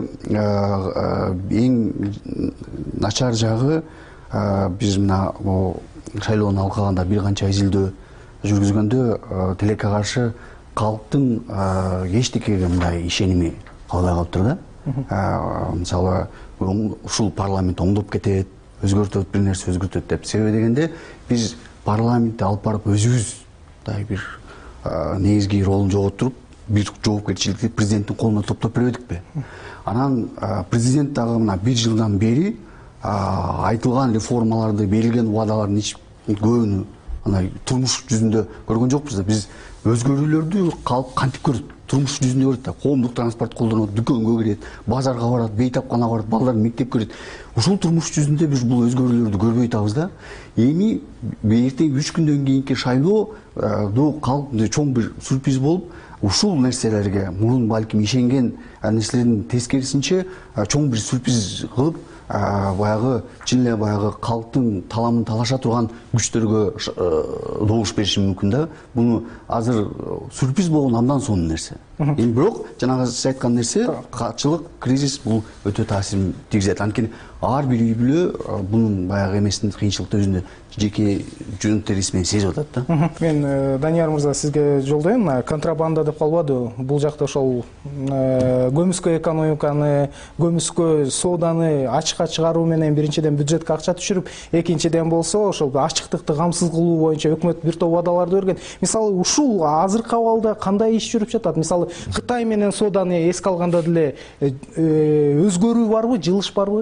эң начар жагы биз мына шайлоону алкаганда бир канча изилдөө жүргүзгөндө тилекке каршы калктын эчтекеге мындай ишеними калбай калыптыр да. Мисалы ушул парламент оңдоп кетет, өзгөртөт, бир нерсе өзгөртөт деп. Себеби дегенде биз парламентти алып барып өзүбүз бир негизги ролун жоготуруп, бир жоопкерчиликти президенттин колуна топтоп бербедикпи? Анан президент дагы мына бир жылдан бери айтылган реформаларды, берилген убадалардын көбүнү анай турмуш жүзүндө көргөн жокпуз да. Биз өзгөрүүлөрдү калк кантип көрөт? Турмуш жүзүндө көрөт да. Коомдук транспорт колдонот, дүкөнгө кирет, базарга барат, бейтапканага барат, балдар мектепке кирет. Ушул турмуш жүзүндө биз бул өзгөрүүлөрдү көрбөй атабыз да. Эми эртең үч күндөн кийинки шайлоо калк чоң бир сюрприз болуп, ушул нерселерге мурун балким ишенген нерселердин тескерисинче чоң бир сюрприз кылып, баягы чын эле баягы калктын таламын талаша турган күчтөргө добуш бериши мүмкүн да. Буну азыр сюрприз болгон абдан сонун нерсе. Эми бирок жанагы сиз айткан нерсе, каатчылык, кризис бул өтө таасирин тийгизет. Анткени ар бир үй бүлө бунун баягы эмесин кыйынчылыкты өзүнө жеке жөнөттөрү менен сезип атат да. Мен Данияр мырза сизге жолдойм. Контрабанда деп калбады. Бул жакта ошол көмүскө экономиканы, көмүскө сооданы ачыкка чыгаруу менен биринчиден бюджетке акча түшүрүп, экинчиден болсо ошол ачыктыкты камсыз кылуу боюнча өкмөт бир топ убадаларды берген. Мисалы ушул азыркы абалда кандай иш жүрүп жатат? Мисалы Кытай менен сооданы эске алганда деле өзгөрүү барбы, жылыш барбы?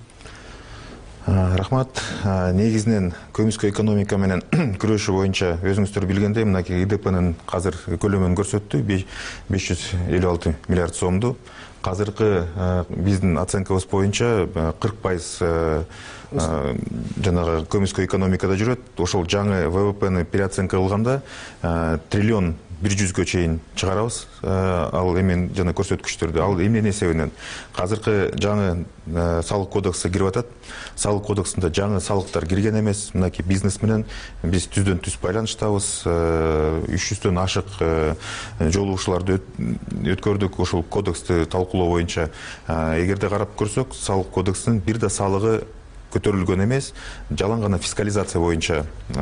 Рахмат. Негизинен көмүскө экономика менен күрөшүү боюнча өзүңүздөр билгендей, мынакей ИДПнын азыр көлөмүн көрсөттү, беш жүз элүү алты миллиард сомду. Азыркы биздин оценкабыз боюнча кырк пайыз жанагы көмүскө экономикада жүрөт. Ошол жаңы ВВПны переоценка кылганда триллион бир жүзгө чейин чыгарабыз ал эмен жана көрсөткүчтөрдү. Ал эмненин эсебинен? Азыркы жаңы салык кодекске кирип атат. Салык кодексинде жаңы салыктар кирген эмес. Мынакей бизнес менен биз түздөн түз байланыштабыз. үч жүздөн ашык жолугушууларды өткөрдүк. Ошол кодексти талкуулоо боюнча эгерде карап көрсөк, салык кодексинин бир да салыгы көтөрүлгөн эмес, жалаң гана фискализация боюнча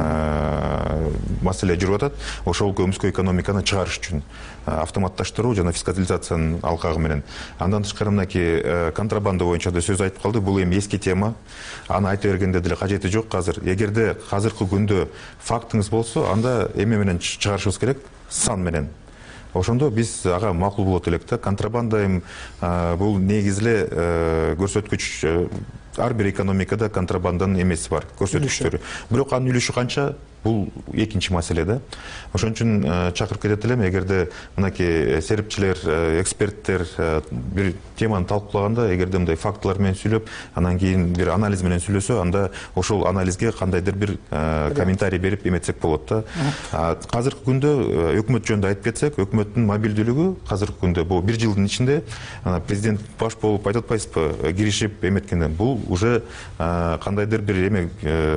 маселе жүрүп атат. Ошол көмүскө экономиканы чыгарыш үчүн автоматташтыруу жана фискализациянын алкагы менен. Андан тышкары мынакей контрабанда боюнча да сөз айтып калды. Бул эми эски тема. Аны айта бергенде деле кажети жок азыр. Эгерде азыркы күндө фактыңыз болсо, анда эме менен чыгарышыбыз керек, сан менен. Ошондо биз ага макул болот элек да. Контрабанда эми бул негизле көрсөткүч. Ар бир экономикада контрабанданын эмеси бар, көрсөткүчтөрү. Бирок анын үлүшү канча? Бул экинчи маселе да. Ошон үчүн чакырып кетет элем, эгерде мынакей серипчилер, эксперттер бир теманы талкуулаганда, эгерде мындай фактылар менен сүйлөп, анан кийин бир анализ менен сүйлөсө, анда ошол анализге кандайдыр бир комментарий берип эметсек болот да. Азыркы күндө өкмөт жөнүндө айтып кетсек, өкмөттүн мобилдүүлүгү азыркы күндө бул бир жылдын ичинде президент баш болуп айтып атпайсызбы, киришип эметкенден бул уже кандайдыр бир эме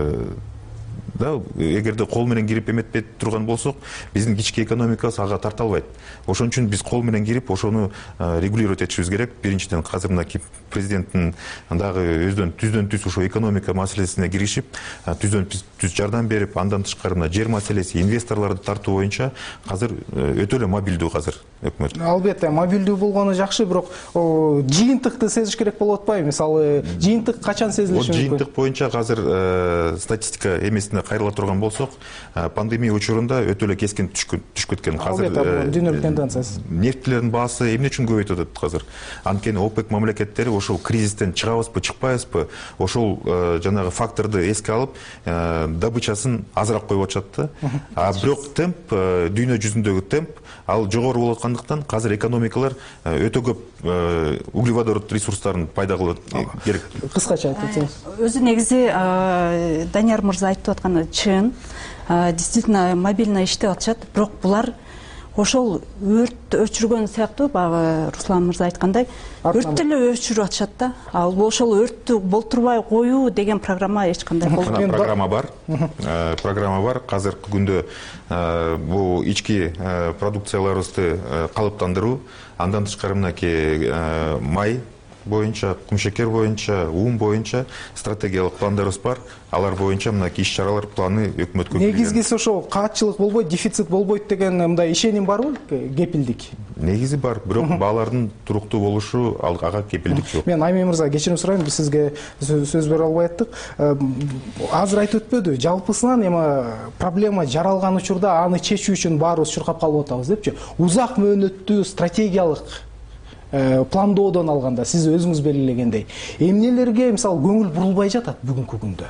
да, эгерде кол менен кирип эметпей турган болсок, биздин кички экономикабыз ага тарта албайт. Ошон үчүн биз кол менен кирип, ошону регулировать этишибиз керек. Биринчиден, азыр мынакей президенттин дагы өздөн түздөн түз ошо экономика маселесине киришип, түздөн түз жардам берип, андан тышкары мына жер маселеси, инвесторлорду тартуу боюнча азыр өтө эле мобилдүү азыр өкмөт. Албетте, мобилдүү болгону жакшы, бирок жыйынтыкты сезиш керек болуп атпайбы? Мисалы, жыйынтык качан сезилиши мүмкүн? Жыйынтык боюнча азыр статистика эмесине кайрыла турган болсок, пандемия учурунда өтө эле кескин түшүп кеткен. Азыр дүйнөлүк тенденциясы. Нефтилердин баасы эмне үчүн көбөйтүп атат азыр? Анткени ОПЕК мамлекеттери ошол кризистен чыгабызбы, чыкпайбызбы, ошол жанагы факторду эске алып, добычасын азыраак коюп атышат да. А бирок темп, дүйнө жүзүндөгү темп ал жогору болуп аткандыктан азыр экономикалар өтө көп углеводород ресурстарын пайда кылат керек. Кыскача айтып өтсөңүз. Өзү негизи Данияр мырза айтып атканы чын. Действительно мобильно иштеп атышат, бирок булар ошол өрт өчүргөн сыяктуу, баягы Руслан мырза айткандай, өрттү эле өчүрүп атышат да. Ал ошол өрттү болтурбай коюу деген программа эч кандай болбойт. Программа бар. Программа бар. Азыркы күндө бул ички продукцияларыбызды калыптандыруу, андан тышкары мынакей май боюнча, кумшекер боюнча, ун боюнча стратегиялык пландарыбыз бар. Алар боюнча мынакей иш-чаралар планы өкмөткө берилген. Негизгиси ошол каатчылык болбойт, дефицит болбойт деген мындай ишеним барбы? Кепилдик. Негизи бар, бирок баалардын туруктуу болушу ага кепилдик жок. Мен Аймен мырза кечирим сурайм, биз сизге сөз бере албай аттык. Азыр айтып өтпөдү, жалпысынан эми проблема жаралган учурда аны чечүү үчүн баарыбыз чуркап калып атабыз депчи. Узак мөөнөттүү стратегиялык пландоодон алганда, сиз өзүңүз белгилегендей, эмнелерге мисалы көңүл бурулбай жатат бүгүнкү күндө?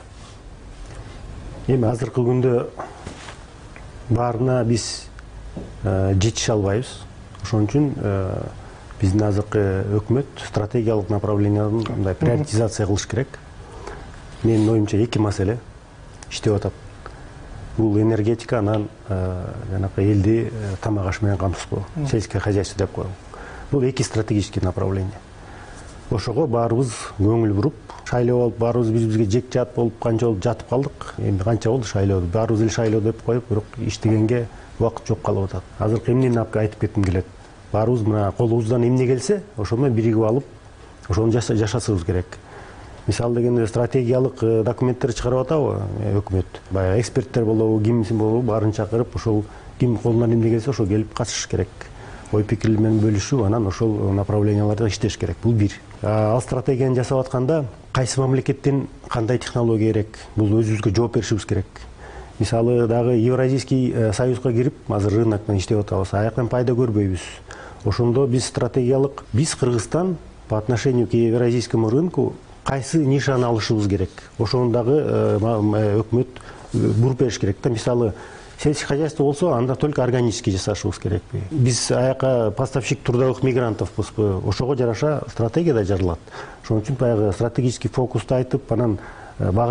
Эми азыркы күндө баарына биз жетише албайбыз. Ошон үчүн биздин азыркы өкмөт стратегиялык направленияны мындай приоритизация кылыш керек. Менин оюмча эки маселе иштеп атат. Бул энергетика, анан жанакы элди тамак аш менен камсыздоо, сельское хозяйство деп коелу. Бул эки стратегический направление. Ошого баарыбыз көңүл буруп, шайлоо болуп, баарыбыз биз-бизге жек жат болуп, канча болуп жатып калдык. Эми канча болду шайлоо, баарыбыз эле шайлоо деп коюп, бирок иштегенге убакыт жок калып атат. Азыркы эмнени айтып кетким келет? Баарыбыз мына колубуздан эмне келсе, ошону менен биригип алып, ошону жашасыбыз керек. Мисалы дегенде стратегиялык документтер чыгарып атабы өкмөт? Баягы эксперттер болобу, кимсин болобу, баарын чакырып, ошол ким колунан эмне келсе, ошо келип катышыш керек. Ой пикирлер менен бөлүшүү, анан ошол направленияларда иштеш керек. Бул бир. Ал стратегияны жасап атканда кайсы мамлекеттен кандай технология керек? Бул өзүбүзгө жооп беришибиз керек. Мисалы дагы Евразийский союзга кирип, азыр рынок менен иштеп атабыз. Аяктан пайда көрбөйбүз. Ошондо биз стратегиялык, биз Кыргызстан по отношению к евразийскому рынку кайсы нишаны алышыбыз керек? Ошону дагы өкмөт буруп бериш керек да. Мисалы сельское хозяйство болсо, анда только органически жасашыбыз керек. Биз аяка поставщик трудовых мигрантовбузбу, ошого жараша стратегия да жарылат. Ошон үчүн баягы стратегический фокусту айтып, анан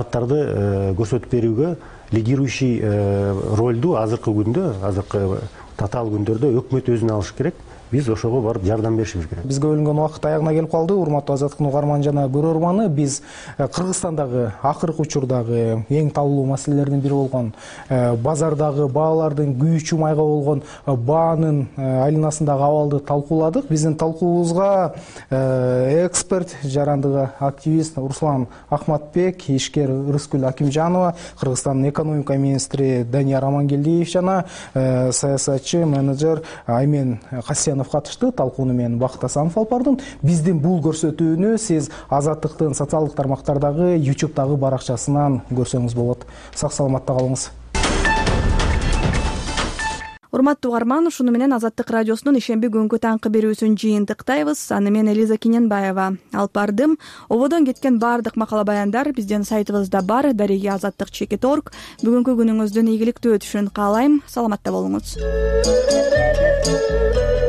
багыттарды көрсөтүп берүүгө лидирующий ролду азыркы күндө, азыркы татаал күндөрдө өкмөт өзүнө алыш керек. Биз ошого барып жардам беришибиз керек. Бизге бөлүнгөн убакыт аягына келип калды. Урматтуу Азаттыктын угарман жана көрөрманы, биз Кыргызстандагы акыркы учурдагы эң талуу маселелердин бири болгон базардагы баалардын күйүүчү майга болгон баанын айланасындагы абалды талкууладык. Биздин талкуубузга эксперт, жарандыгы активист Руслан Ахматбек, ишкер Рыскүл Акимжанова, Кыргызстандын экономика министри Данияр Амангелдиев жана саясатчы, менеджер Аймен Касьянов катышты. Талкууну мен Бакыт Асанов алып бардым. Биздин бул көрсөтүүнү сиз Азаттыктын социалдык тармактардагы YouTube'дагы баракчасынан көрсөңүз болот. Сак саламатта калыңыз. Урматтуу угарман, ушуну менен Азаттык радиосунун ишемби күнгү таңкы берүүсүн жыйынтыктайбыз. Аны мен Элиза Киненбаева алып бардым. Ободон кеткен баардык макала баяндар биздин сайтыбызда бар. Дареги азаттык чекит точка орг. Бүгүнкү күнүңүздүн ийгиликтүү өтүшүн каалайм. Саламатта болуңуз.